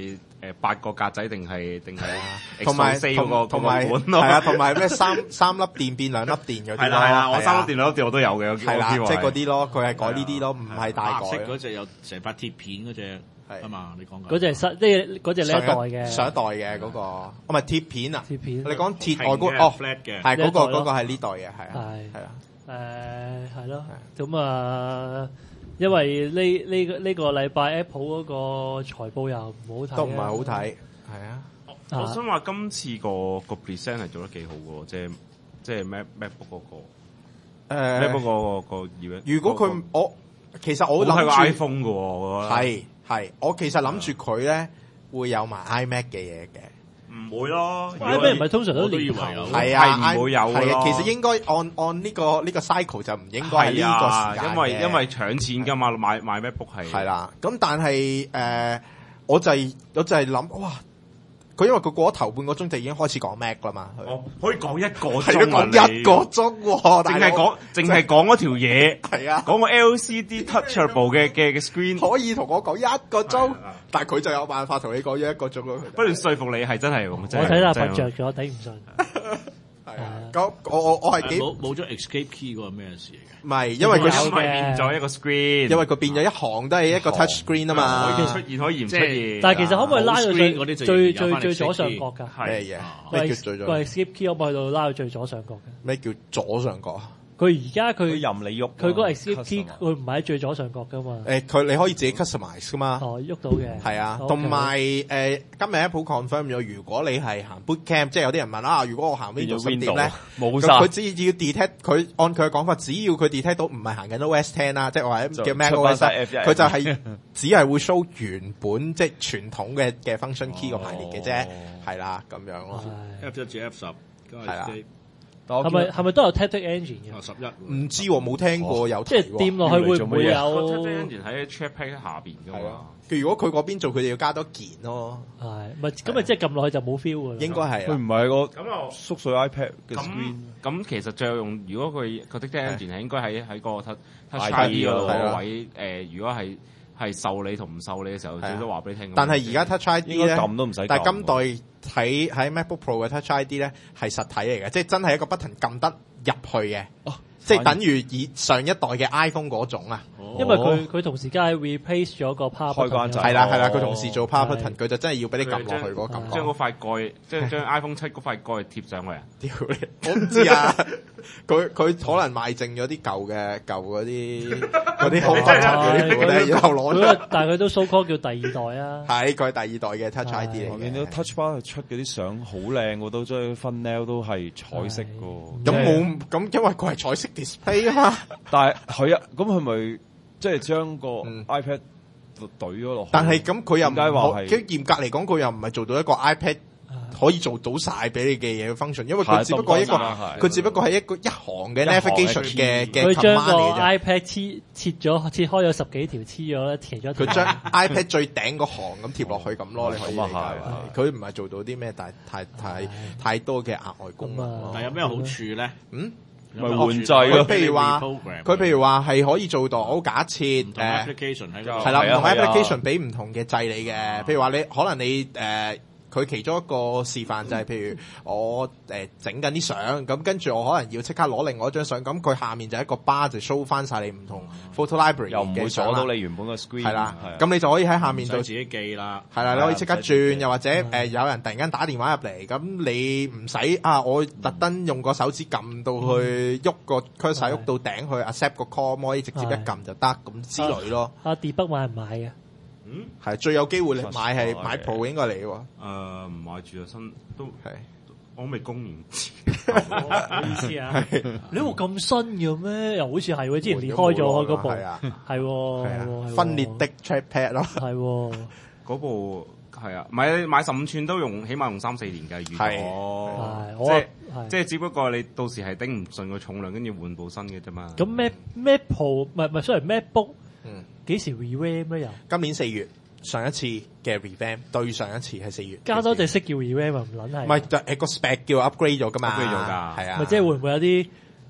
誒八個格仔定係定係同埋 X 四嗰個同埋嗰個款咯， 係啊，同埋咩三三粒電變兩粒電嗰啲咯。 係啦係啦，我係啊三粒電兩粒電我都有嘅， 係啦，即係嗰啲咯，佢係改呢啲咯，唔係大白色改。 嗰隻有成塊鐵片嗰隻係啊嘛，你講緊嗰隻新即係嗰隻呢一代嘅上一代嘅嗰個，哦唔係鐵片啊， 鐵片你講鐵外平嘅觀哦， flat 嘅係嗰個呢一代咯嗰個係呢代嘅，係啊係係啊。 誒係咯，咁啊，因為呢呢個呢個禮拜 Apple 嗰個財報又唔好睇啊， 都唔係好睇，係啊。 我想話今次個個 present 係做得幾好嘅，即係即係 Mac MacBook 嗰個誒 MacBook 個個個如果佢我其實我我係個諗住 iPhone 嘅喎，我覺得係係，我其實諗住佢咧會有埋 iMac 嘅嘢嘅。 唔會咯。 iMac 唔係通常都我都以為年頭有係啊， 係唔會有㗎係啊， 咯其實應該按按呢個呢個 cycle 就唔應該係呢個時間因為嘅因為搶錢㗎嘛，買買 MacBook 係係啦。咁但係誒，我就係我就係諗哇，佢因為佢過咗頭半個鐘就已經開始講 Mac 啦嘛，佢我可以講一個係鐘啊， 講一個鐘喎， 淨係講淨係講嗰條嘢， 係啊， 講個 L C D touchable 嘅嘅嘅 screen， 可以同我講一個鐘係啊， 但係佢就有辦法同你講咗一個鐘咯。 不斷說服你係真係我真係睇下真係瞓着咗，頂唔順。 係啊，咁我我我係幾冇冇咗 escape key 嗰個咩事嚟嘅？ 唔係，因為佢有因為變咗一個 screen， 因為佢變咗一行都係一個 touch screen 啊嘛。 可以出現可以唔出現， 但係其實可唔可以拉到冇 screen 嗰啲就最最有返最最 escape 左上 key 角㗎？ 咩係嘢？ 個咩叫最左？ 個 escape key 可唔可以去到拉到最左上角嘅？ 咩叫左上角啊？ 佢而家佢佢任你喐， 佢嗰個 escape key 啊佢唔係喺最左上角㗎嘛？ 誒，佢你可以自己 customize 噶嘛。 哦，喐到嘅。 係啊， OK 同埋誒今日 Apple confirm 咗，如果你係行 boot camp，即係有啲人問啊，如果我行變咗 Windows 點 Windows 咧？咁冇晒佢只要 detect 佢按佢嘅講法，只要佢 detect 到唔係行緊 O S X 啦，即係或者就叫 Mac 出 O 返 S， 晒 F 一佢就係只係會 show 原本即係傳統嘅嘅 function key 個排列嘅啫，係啦咁樣咯。 係 F 一至 F 十， 係啊但我係咪係咪都有 Taptic Engine 嘅？ 啊十一， 唔知喎，冇聽過有即係睇喎掂落去會唔會個有？ touch engine 喺 trackpad 下邊㗎嘛係啊。佢如果佢嗰邊做，佢哋要加多件咯， 係咪咁咪即係撳落去就冇 feel 㗎啦？ 應該係啊佢唔係個咁又縮水 iPad 嘅咁 screen， 咁其實最有用，如果佢個 touch engine 係應該喺喺個 touch touch I D I D 嗰度係啊個位誒，如果係係受理同唔受理嘅時候， 係啊最多話俾你聽。 但係而家 Touch I D 應該咧， 撳都唔使撳但係今代喺喺 MacBook Pro 嘅 Touch I D 咧係實體嚟嘅，即係真係一個 button 撳得入去嘅， 哦即係等於以上一代嘅 iPhone 嗰種啊。 因為佢佢同時間係 replace 咗個 power 開關掣 button 係啦係啦， 哦佢同時做 Power 係 Button，佢就真係要俾你撳落去嗰個感覺。 將嗰塊蓋，即係將 iPhone 七嗰塊蓋貼上去啊！ 屌你，我唔知啊！佢佢可能賣剩咗啲舊嘅舊嗰啲嗰啲好 button 嗰啲嚟嘅，然後攞佢出。 但係佢都 so call 叫第二代啊。 係佢係第二代嘅 Touch 係 I D 嚟我見到嘅。 Touch Bar 出嗰啲相好靚喎，都即係分 nail 都係彩色㗎。 咁冇咁，因為佢係彩色 display 啊嘛。 但係佢啊，咁佢咪即係將個嗯 iPad 懟咗落去？ 但係咁佢又唔點解話可， 係即係嚴格嚟講，佢又唔係做到一個 iPad 可以做到晒俾你嘅嘢嘅 function，因為佢只不過係一個係當然啦係佢只不過係一個一行嘅一行 navigation 嘅嘅佢將 command 個嚟嘅啫。 iPad 切切咗切開咗十幾條，黐咗咧，貼咗條。 佢將 iPad 最頂嗰行咁貼落去咁咯，你可以理解咁啊為。佢唔係做到啲咩大太太太多嘅額外功能咯咁啊。 但係有咩好處咧？ 嗯， 咪有咩好處換掣咯佢譬如話， reprogram 佢譬如話係可以做到假設唔同誒。 application 喺個係啦，唔同係啊係啊 application 俾唔同嘅掣你嘅，譬如話你可能你誒佢其中一個示範就係譬如我誒整緊啲相，咁跟住我可能要即刻攞另外一張相，咁佢下面就一個 bar 就 show 翻晒你唔同 photo library 又唔會阻嘅相啦到你原本個 screen。 係啦係啊， 咁你就可以喺下面度唔使自己記啦。 係啦，你可以即刻轉， 係啊唔使自己又或者誒有人突然間打電話入嚟，咁你唔使啊，我特登用個手指撳到去喐個 cursor 喐到頂去 accept 個 call，可以直接一撳就得咁之類咯。 啊 debug 買唔買嘅？ 嗯， 係最有機會你買係 Touch 買 Pro 應該嚟喎， 誒唔買住啊，新都係。 我未公完。 唔好意思啊，你部咁新嘅咩？又好似係喎，之前裂開咗嗰部， 係啊， 係喎， 係啊係喎分裂的 trackpad 咯， 係喎， 嗰部係啊，買買十五寸都用，起碼用三四年㗎預係咗， 係我即係係即係只不過你到時係頂唔順個重量，跟住換部新嘅啫嘛。 咁 Mac Mac Pro 唔係唔係，sorry MacBook 嗯， 幾時 re-ram 咧又？ 今年四月上一次嘅 revamp 對上一次係四月， 加多隻色叫 re-ram 啊，唔撚係。 唔係就誒個 spec 叫 upgrade 咗噶嘛 upgrade 咗㗎係啊， 咪即係會唔會有啲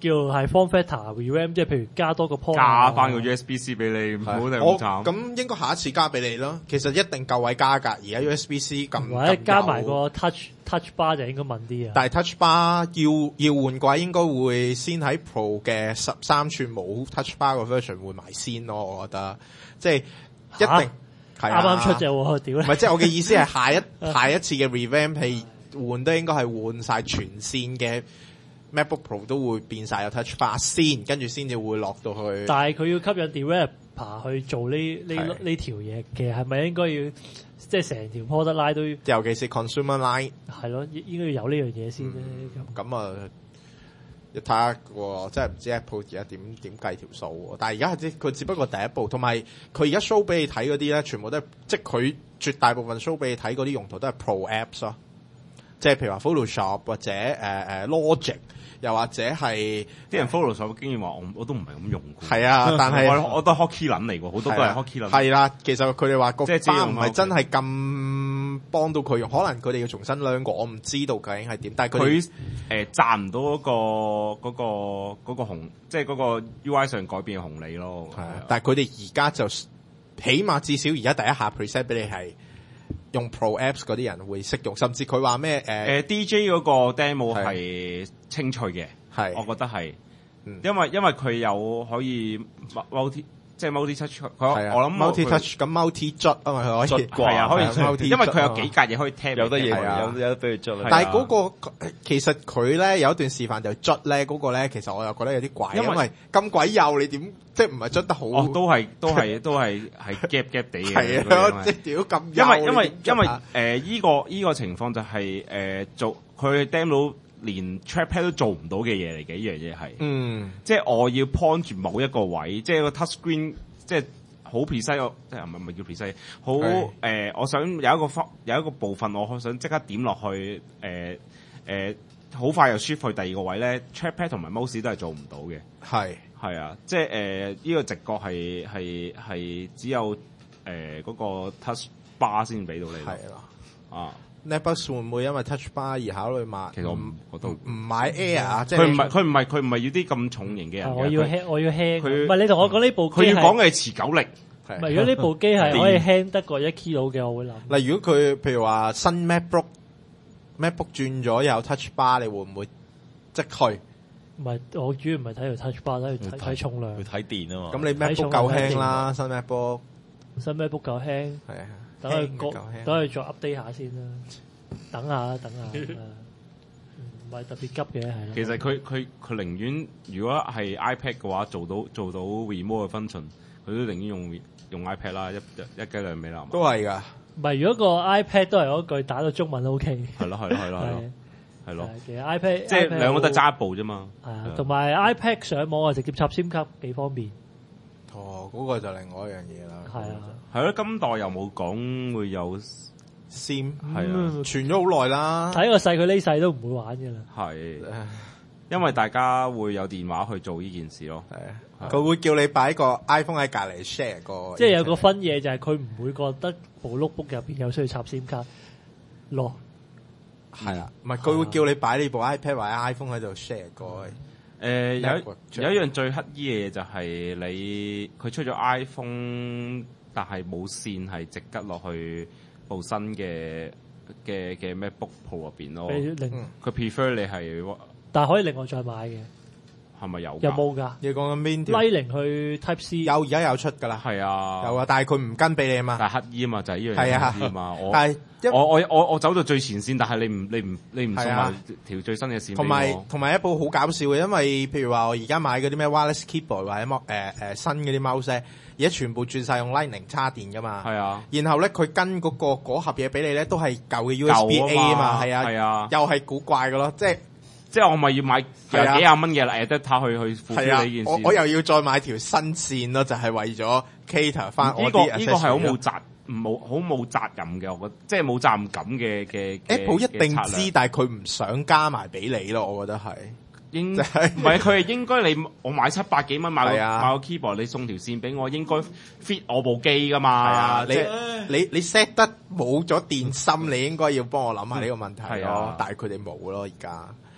叫係 form factor RAM，即係譬如加多個 port， 加翻個 U S B C 俾你，唔好定我咁慘。 咁應該下一次加俾你咯。其實一定夠位加㗎，而家 U S B C 咁或者加埋咁個 touch touch bar 就應該問啲啊。 但係 Touch Bar 要要換嘅話，應該會先喺 Pro 嘅十三寸冇 Touch Bar 個 version 換埋先咯。我覺得即係一定係啱啱出啫喎，屌咧！ 唔係，即係我嘅意思係下一下一次嘅 revamp 係換都應該係換晒全線嘅 MacBook Pro 都會變晒有 Touch Bar 先，跟住先至會落到去。 但係佢要吸引 developer 去做呢呢呢條嘢嘅，係咪應該要即係成條 product line 都要？ 尤其是 consumer line 係咯，應應該要有呢樣嘢先咧。咁咁啊，要睇下喎，真係唔知 Apple 而家點點計條數喎。但係而家係只佢只不過第一步，同埋佢而家 show 俾你睇嗰啲咧，全部都係即係佢絕大部分 show 俾你睇嗰啲用途都係 Pro Apps 咯，即係譬如話 Photoshop 或者誒誒、呃、Logic。又或者係啲人 Photoshop 經驗話，我我都唔係咁用過。 係啊，但係我我都 hotkey 撚嚟喎，好多都係 hotkey 撚。 係啦，其實佢哋話個即係班唔係真係咁幫到佢用，可能佢哋要重新量過，我唔知道究竟係點。但係佢誒賺唔到嗰個嗰個嗰個紅，即係嗰個 U I 上改變嘅紅利咯。 係啊，但係佢哋而家就起碼至少而家第一下 preset 俾你係用 Pro Apps 嗰啲人會識用，甚至佢話咩誒誒 D J 嗰個 demo 係清脆嘅， 係我覺得係， 嗯因為因為佢有可以 multi 即係 multi touch，佢我係啊諗 multi touch 咁 multi 捽啊嘛，佢可以捽啩係啊，可以係啊，multi 因為佢有捽幾格嘢可以 tap， 有得嘢， 係啊有有得俾佢捽啦。 但係嗰、個其實佢咧有一段示範就捽咧嗰個咧，其實我又覺得有啲怪， 因為因為咁鬼幼，你點即係唔係捽得好？ 哦，都係都係都係係 gap gap 地嘅， 係嗰啲啊，即係屌咁因為幼因為因為你點捽啊誒依個依個情況就係誒做佢 demo 到連 trackpad 都做唔到嘅嘢嚟嘅，依樣嘢係， 嗯即係我要 point 住某一個位，即係個 touch screen，即係好 precise，即係唔係唔係叫 precise，好係誒，我想有一個方有一個部分，我想即刻點落去誒誒，好快又 shift 去第二個位咧，trackpad 同埋 mouse 都係做唔到嘅。 係係啊，即係誒呢個直覺係係係只有誒嗰、呃那個 touch bar 先俾到你咯。 係啦。 啊， Netbook 會唔會因為 Touch Bar 而考慮買？ 其實我唔我都唔唔買 Air 啊，即係佢唔係佢唔係佢唔係要啲咁重型嘅人嘅。 我要佢輕，我要輕。 佢唔係你同我講呢部機係佢要講嘅係持久力。 係唔係，如果呢部機係可以輕得過一 kilo 嘅，我會諗。 例如果佢譬如話新 MacBook MacBook 轉咗有 Touch Bar，你會唔會即去？ 唔係，我主要唔係睇條 touch bar，睇睇睇重量要。睇電啊嘛。 咁你 MacBook 夠輕啦，新 MacBook 新 MacBook 夠輕， 係啊， 等佢個輕夠輕等佢再 update 下先啦。等下啦，等下。誒唔係特別急嘅，係咯。 其實佢佢佢寧願如果係 iPad 嘅話，做到做到 remote 嘅 function，佢都寧願用用 iPad 啦，一一一雞兩味啦。 都係㗎。 唔係，如果個 iPad 都係嗰句打到中文 OK。 係咯係咯係咯係咯係係咯， 其實 iPad 即係 iPad 兩個都係好揸一部啫嘛。 係啊，同埋 iPad 上網啊，直接插 SIM 卡幾方便。 哦，嗰個就另外一樣嘢啦。 係啊， 係咯，今代又冇講會有 ，SIM 係啊。 嗯傳咗好耐啦。 睇個細佢呢世都唔會玩嘅啦。 係，因為大家會有電話去做呢件事咯。 係啊，佢會叫你擺個 iPhone 喺隔離 share 個， 即係有個分嘢就係佢唔會覺得部 notebook 入邊有需要插 SIM 卡咯。 係啦，唔係佢會叫你擺呢部 iPad 或者 iPhone 喺度 share 個。 誒、呃、有 Network 有一樣最乞衣嘅嘢就係你佢出咗 iPhone，但係冇線係直吉落去部新嘅嘅嘅 MacBook Pro 入邊咯。 你另佢 prefer 你係但係可以另外再買嘅， 係咪有㗎？ 有冇㗎你講緊邊條？ ？Lightning 去 Type C 有而家有出㗎啦， 係啊， 有啊，但係佢唔跟俾你啊嘛。 但係乞衣啊嘛，就係呢樣係啊嘢乞衣啊嘛。我但係一我我我我走到最前線，但係你唔你唔你唔送係啊埋條最新嘅線俾我同埋同埋一部好搞笑嘅，因為譬如話我而家買嗰啲咩 wireless keyboard 或者貓誒誒新嗰啲 mouse 咧，而家全部轉晒用 Lightning 插電㗎嘛。 係啊， 然後咧佢跟嗰、個嗰盒嘢俾你咧，都係舊嘅 U S B A 啊嘛，係啊， 係啊， 又係古怪嘅咯，即係即係我咪要買有係啊幾廿蚊嘅 adapter 去去付係啊呢件，事。 我我又要再買條新線咯，就係、為咗 cater 翻我呢個啲呢個係好 accessory 咯冇責冇好冇責任嘅，我覺得即係冇責任感嘅嘅。嘅 Apple 一定嘅策略知，但係佢唔想加埋俾你咯，我覺得係。 應唔就係係佢係應該你我買七百幾蚊買個係啊買個 keyboard，你送條線俾我，應該 fit 我部機噶係嘛？ 啊，你即係你你 set 得冇咗電芯，你應該要幫我諗下呢個問題咯係啊。 但係佢哋冇咯，而家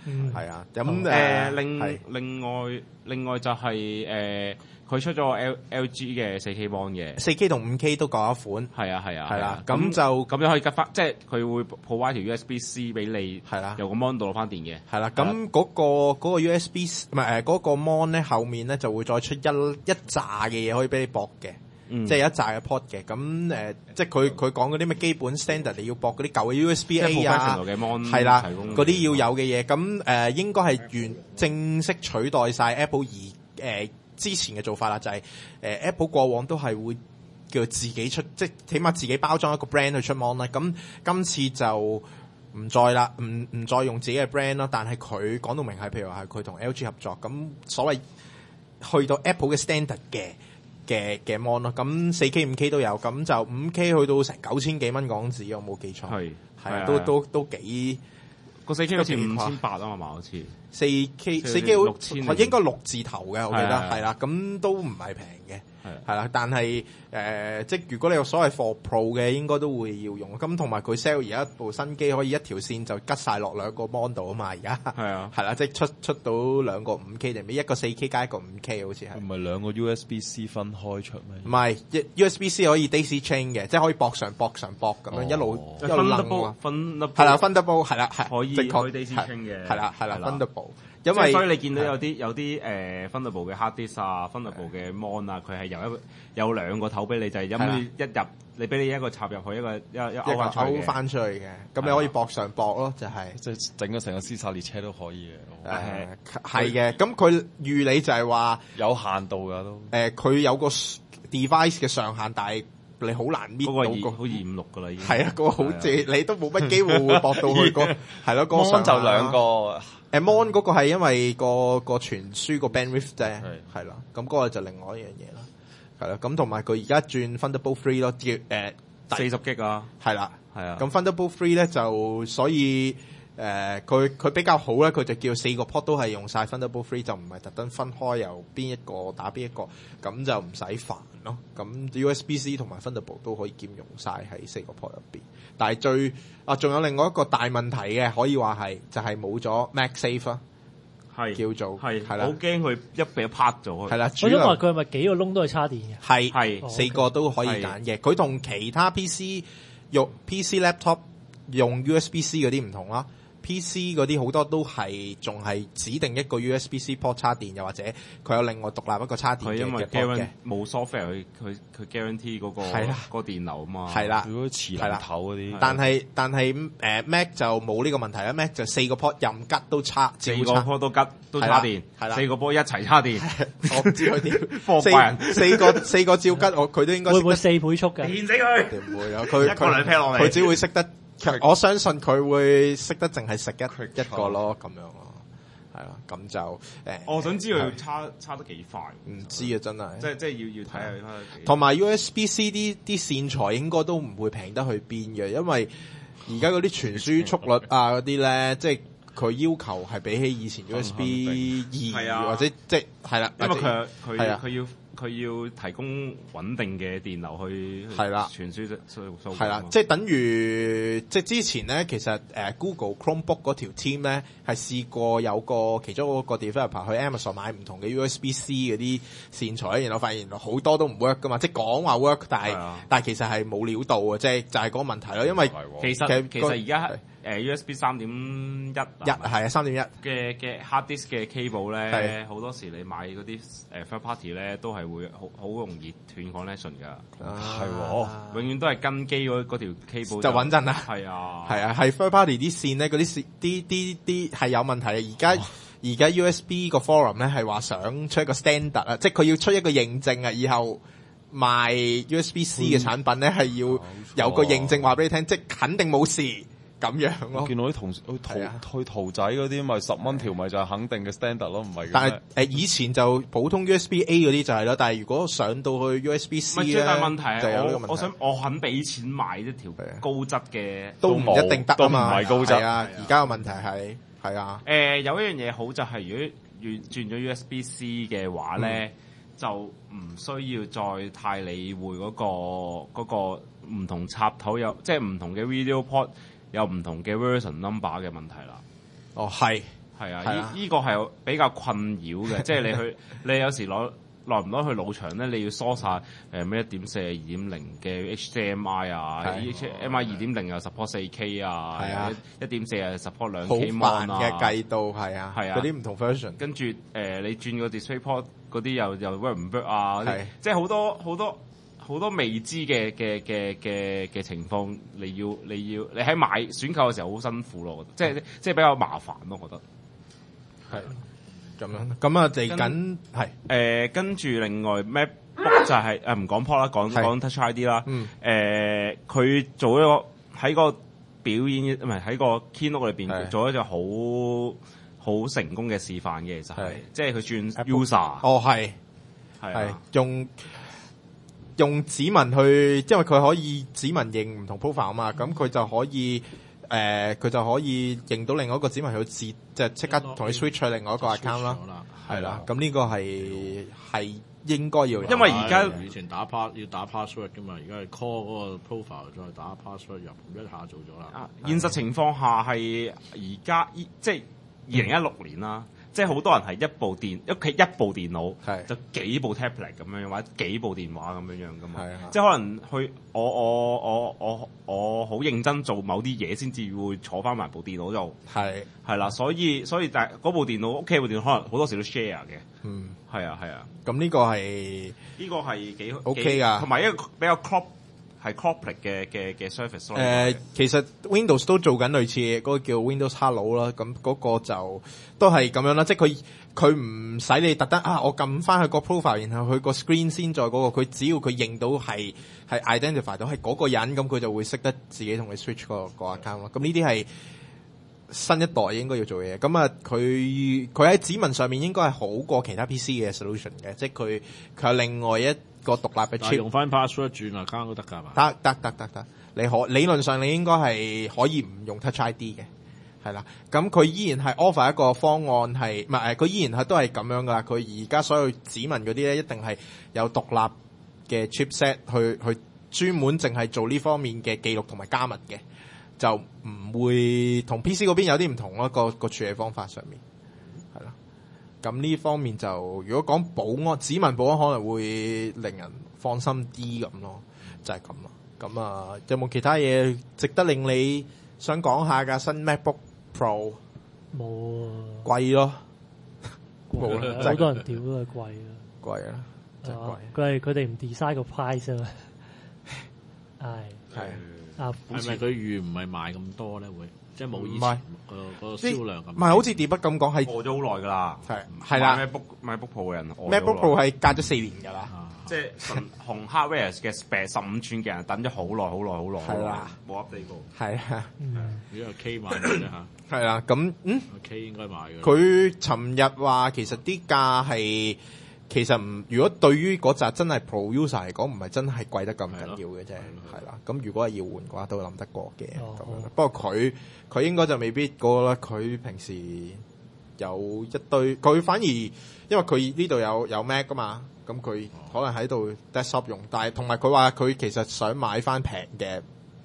嗯係啊，咁誒、 誒另係另外另外就係誒佢出咗 L L G 嘅四 K mon 嘅， 四 K 同五 K 都各一款， 係啊係啊係啦， 咁咁就咁就可以吉翻，即係佢會 provide 條 U S B C 俾你， 係啦。 由個 mon 度攞翻電嘅。 係啦，咁嗰、個嗰、個 U S B 唔係誒嗰個 mon 咧，後面咧就會再出一一紮嘅嘢可以俾你駁嘅， 嗯即係一紮嘅 port 嘅。咁誒、呃，即係佢佢講嗰啲咩基本 standard，你要駁嗰啲舊嘅 U S B A 啊， 嘅 mon 係啦， 提供嗰啲要有嘅嘢。咁誒、呃、應該係完正式取代晒 Apple 而誒、呃、之前嘅做法啦，就係、是、誒、呃、Apple 過往都係會叫做自己出，即係起碼自己包裝一個 brand 去出 mon 啦。咁今次就唔再啦，唔唔再用自己嘅 brand 啦。但係佢講到明係，譬如話係佢同 L G 合作，咁所謂去到 Apple 嘅 standard 嘅嘅嘅 mon 咯。咁四 K 五 K 都有，咁就五 K 去到成九千幾蚊港紙，我冇記錯。 係係啊， 係啊都都都幾個四 K 好似都幾誇五千八啊嘛，好似四 K 四四 K 好六千應該六字頭嘅，我記得係啊係啦。咁都唔係平嘅。 係係啦，但係誒、呃，即係如果你有所謂 for Pro 嘅，應該都會要用。咁同埋佢 sell 而家部新機可以一條線就吉晒落兩個 mon 度啊嘛，而家係啊係啦，即係出出到兩個五 K 定一個四 K 加一個五 K 好似係。 唔係兩個 U S B C 分開出咩？ 唔係一 U S B C 可以 daisy chain 嘅，即係可以駁上駁上駁咁樣、 哦一路一分路楞 double 喎。 分 double 係啦，fundable 係啦，係可以正確可以 daisy 係 chain 嘅係啦係啦係啦 ，fundable。因因為為所以你見到有啲有啲誒 fundable 嘅 hard disk 啊 fundable 嘅 mon 啊，佢係有一個有兩個頭俾你，就係因係啦為一入你俾你一個插入去，一個一一一個勾翻出去勾嘅。 翻出去嘅，咁你可以駁上駁咯，就係、 即係整個成個屍殺列車都可以嘅， 誒係嘅，咁佢預你就係話有限度㗎都。 誒佢有個 device 嘅上限，但係你好難搣嗰個到個。 二好似二五六噶啦，已經係啊，嗰個好係啊似你都冇乜機會會駁到去個係咯，嗰個 mon 上限就兩個， 誒 mon 嗰個係因為個個傳輸個 bandwidth 啫， 係係啦，咁嗰個就另外一樣嘢啦，係啦，咁同埋佢而家轉 Thunderbolt three 咯，叫誒四十 G 啊， 係啦。 係啊， 咁 Thunderbolt three 咧就所以誒佢佢比較好咧，佢就叫四個 port 都係用晒 Thunderbolt three，就唔係特登分開由邊一個打邊一個，咁就唔使煩咯。咁 U S B C 同埋 Thunderbolt 都可以兼用晒喺四個 port 入邊。但係最啊仲有另外一個大問題嘅，可以話係就係冇咗 MagSafe 啊， 係叫做係係啦好驚佢一俾拍咗佢。 係啦，主我想話流佢係咪幾個窿都係插電嘅？ 係係四個都可以揀嘅。佢同其他 P C 用 P C laptop 用 U S B C 嗰啲唔同啦。P C 嗰啲好多都係仲係指定一個 U S B C port 插電，又或者佢有另外獨立一個插電嘅佢因為嘅 port 嘅 guarantee 冇 software，佢佢佢 guarantee 嗰個係啦嗰個電流啊嘛。 係啦。 如果磁能頭嗰啲， 但係但係誒、呃、Mac 就冇呢個問題啦，Mac 就四個 port 任吉都插， 四個照插波都吉都插電， 係啦四個波一齊插電， 我唔知佢點科怪人四四個四個照吉，我佢都應該識得會唔會四倍速㗎？ 電死佢！ 唔會啊！佢一個嚟劈落嚟佢只會識得，我相信佢會識得淨係食一一個咯，咁樣咯，係啦，咁就誒， 我想知佢差差得幾快， 唔知啊，真係。 即係即係要要睇下佢差得幾。 同埋 U S B C 啲啲線材應該都唔會平得去邊嘅，因為而家嗰啲傳輸速率啊嗰啲咧，即係佢要求係比起以前 U S B 係啊二或者即係係啦， 因為或者佢佢係啊佢要佢要提供穩定嘅電流去係啦傳輸數數係啦，即係等於即係之前咧，其實誒、呃、Google Chromebook 嗰條 team 咧係試過有個其中一個 developer 去 Amazon 買唔同嘅 U S B C 嗰啲線材，然後發現原來好多都唔 work 噶嘛，即係講話 work，但係、 啊、 但係其實係冇料到啊，即係就係、是、嗰個問題咯，因為其實其實其實而家誒 U S B 三點一一係啊三點一嘅嘅 hard disk 嘅 cable 咧， 係好多時你買嗰啲誒 third party 咧都係會好好容易斷 connection 㗎， 係喎永遠都係跟機嗰嗰條 cable 就穩陣啦。 係啊， 係啊，係 third party 啲線咧，嗰啲線啲啲啲係有問題嘅。而家而家 U S B 個 forum 咧係話想出一個 standard 啊，即係佢要出一個認證啊，以後賣 U S B C 嘅產品咧係要有個認證話俾你聽，即係肯定冇事咁樣咯。 見到啲同去係啊圖去圖仔嗰啲，咪十蚊條咪就係肯定嘅 standard 咯，唔係嘅但係咩？ 誒以前就普通 U S B A 嗰啲就係啦，但係如果上到去 U S B 唔 C 係咧， 最大問題就有呢係個問題我我想我肯俾錢買一條係啊高質嘅都唔冇一定得啊嘛， 都唔係高質係啊，而家個問題係係啊， 誒、呃、有一樣嘢好就係如果轉轉咗 U S B C 嘅話咧， 嗯就唔需要再太理會嗰、個嗰、個唔同插頭有即係唔同嘅 video port 有唔同嘅 version number 嘅問題啦。 哦係係啊， 係啊呢依個係比較困擾嘅，即係你去你有時攞耐唔耐去老場咧，你要梳晒誒咩一點四、二點零嘅 H D M I 啊 ，H D M I 二點零又 support 四 K 啊， 係啊， 一點四又 support 兩好 K 煩 mon 啊， 嘅計到係啊， 係啊嗰啲唔同 version， 跟住誒、呃、你轉個 DisplayPort 嗰啲又又 work 唔 work 啊，嗰啲係即係好多好多好多未知嘅嘅嘅嘅嘅情況，你要你要你喺買選購嘅時候好辛苦咯，即係即係比較麻煩咯，我覺得。 係咁樣，咁啊嚟緊係誒跟住另外 MacBook 就係誒唔講 Pro 啦，講係講 Touch I D 啦。 嗯誒佢做咗個喺個表演唔係喺個 Keynote 裏邊係做咗隻好好成功嘅示範嘅，其實係係即係佢轉 Apple user 哦係係係啊用用指紋去，因為佢可以指紋認唔同 profile 啊嘛，咁佢就可以。誒佢、呃、就可以認到另外一個指紋，佢自即係即刻同你 switch 去另外一個 account 啦，係啦。咁呢個係係應該要有， 因為而家以前打 pass 要打 password 㗎嘛，而家係 call 嗰個 profile 再打 password 入，一下做咗啦。 啊，現實情況下係而家依即係二零一六年啦。即係好多人係一部電屋企一部電腦， 係就幾部 tablet 咁樣，或者幾部電話咁樣樣噶嘛。 係啊即係可能去我我我我我好認真做某啲嘢先至會坐翻埋部電腦就係係啦。所以所以但係嗰部電腦屋企部電腦可能好多時都 share 嘅。 嗯， 係啊係啊， 咁呢個係呢個係幾 OK 㗎同埋一個比較 crop 係 corporate 嘅嘅嘅 service 咯。 誒，其實 Windows 都做緊類似嘅，嗰個叫 Windows Hello 啦，咁嗰個就都係咁樣啦，即係佢佢唔使你特登啊，我撳翻去個 profile，然後去個 screen 先再嗰個，佢只要佢認到係係 identify 到係嗰個人，咁佢就會識得自己同你 switch 個個 account 咯。咁呢啲係新一代應該要做嘢，咁啊佢佢喺指紋上面應該係好過其他 P C 嘅 solution 嘅，即係佢佢有另外一個獨立嘅但係 chip。 用翻 password 轉 account 都得㗎嘛？ 得得得得得，你可理論上你應該係可以唔用 Touch I D 嘅，係啦。咁佢依然係 offer 一個方案係，唔係誒？佢依然係都係咁樣噶啦。佢而家所有指紋嗰啲咧，一定係有獨立嘅 chipset 去去專門淨係做呢方面嘅記錄同埋加密嘅，就唔會同 P C 嗰邊有啲唔同咯。個個處理方法上面係啦。咁呢方面就如果講保安，指紋保安可能會令人放心啲咁咯，就係咁咯。咁啊，有冇其他嘢值得令你想講下㗎？新 MacBook Pro 冇啊， 貴咯，冇啦，真係好多人屌都係貴啊， 貴啊，真係貴。 佢係佢哋唔 design 個 price 啊嘛，係係啊， 係咪佢預唔係賣咁多咧？會即係冇以唔係前個個銷量咁。 唔係好似碟筆咁講係餓咗好耐㗎啦。 係係啦買 MacBook MacBook Pro 嘅人餓咗好 MacBook 耐 Pro 係隔咗四年㗎啦。 啊即係純紅 hardware 嘅 spec 十五寸嘅人等咗好耐好耐好耐好耐係啦， 冇 update 過。 係啊， 嗯如果有 K 買嘅啫嚇係啦。咁嗯， ，K 應該買嘅。 佢尋日話其實啲價係其實唔，如果對於嗰扎真係 Pro user 嚟講，唔係真係貴得咁緊要嘅啫。係啦，咁如果係要換嘅話，都諗得過嘅咁哦樣。不過佢佢應該就未必過啦。佢平時有一堆，佢反而因為佢呢度有有 Mac 噶嘛。咁佢可能喺度 desktop 用，但係同埋佢話佢其實想買翻平嘅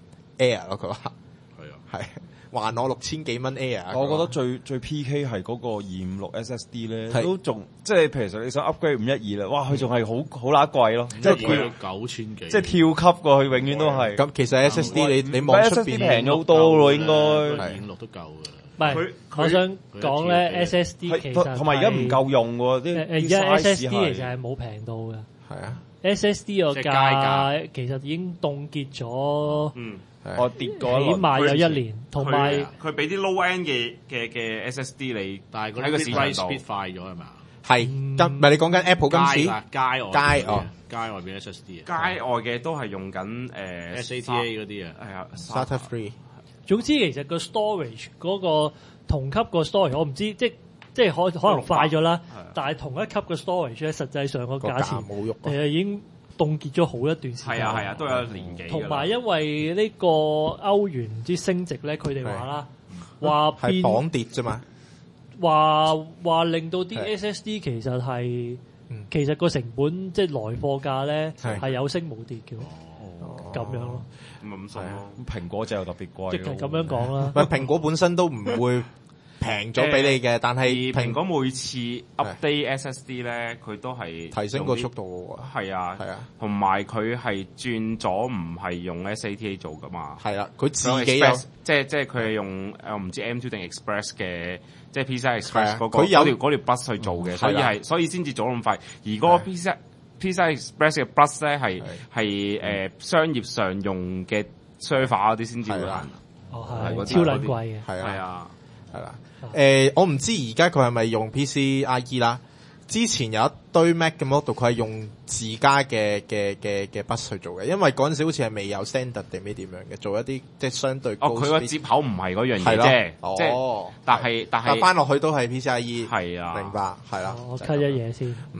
Air 咯，佢話係啊， 係還我六千幾蚊 Air。 我覺得最最 P K 係嗰個二五六 S S D 咧， 係都仲即係譬如你想 upgrade 五一二啦，哇！佢仲係好好乸貴咯，即係貴佢到九千幾， 即係跳級過去，永遠都係。 咁其實 S S D 你你望出 S S D 邊平咗好多咯，應該。 二五六都夠嘅。 唔係佢， 我想講咧佢 ，S S D 其實係同埋而家唔夠用喎，啲誒誒，而啲家 S S size D 其實係係冇平到嘅係啊， ，S S D 個即係街價價其實已經凍結咗， 嗯， 我跌起過一輪。 碼有一年，同埋佢佢俾啲 low end 嘅嘅嘅 S S D 你， 但係嗰喺個啲市場 price 度 speed 快咗係咪啊？ 係今唔係你講緊 Apple 今次街啦，街外街哦街外邊 S S D 街啊外嘅都係用緊誒 ，S A T A 嗰啲啊， 係啊 SATA three 總之其實個 storage 嗰個同級個 storage 我唔知，即即係可可能快咗啦係啊， 但係同一級嘅 storage 咧，實際上個個價價錢冇喐其實已經凍結咗好一段時間。 係啊係啊，都有年幾㗎啦。 同埋因為呢個歐元唔知升值咧，佢哋話啦，話係變綁跌啫嘛。 話話令到啲係 S S D 其實係嗯其實個成本即係來貨價咧係係有升冇跌嘅， 哦咁樣咯， 唔係咁信咯。 蘋果就特別貴咯。 即係咁樣講啦。 唔係蘋果本身都唔會平咗俾你嘅，但係蘋果每次 update S S D 咧，佢都係提升個速度喎。 係啊， 係啊， 同埋佢係轉咗唔係用 S A T A 做噶嘛。 係啦，佢自己有， 即係即係佢係用誒唔知 M 二 定 Express 嘅，即係 P C I Express 嗰個佢有嗰條嗰條 bus 去做嘅，所以係所以先至做得咁快。而嗰個 P C I P C I Express 嘅 bus 咧係係誒商業上用嘅 server 嗰啲先至會行。 哦係係超撚貴嘅。 係係啊。 係啦，誒，我唔知而家佢係咪用 P C I E 啦。之前有一堆 Mac 嘅 model，佢係用自家嘅嘅嘅嘅 bus 去做嘅，因為嗰陣時好似係未有 standard 定唔知點樣嘅，做一啲即係相對高。 哦，佢個接口唔係嗰樣嘢係咯啫，即係哦， 但係但係翻落去都係 P C I E。 係啊， 明白，係啦。 我 cut 一嘢先。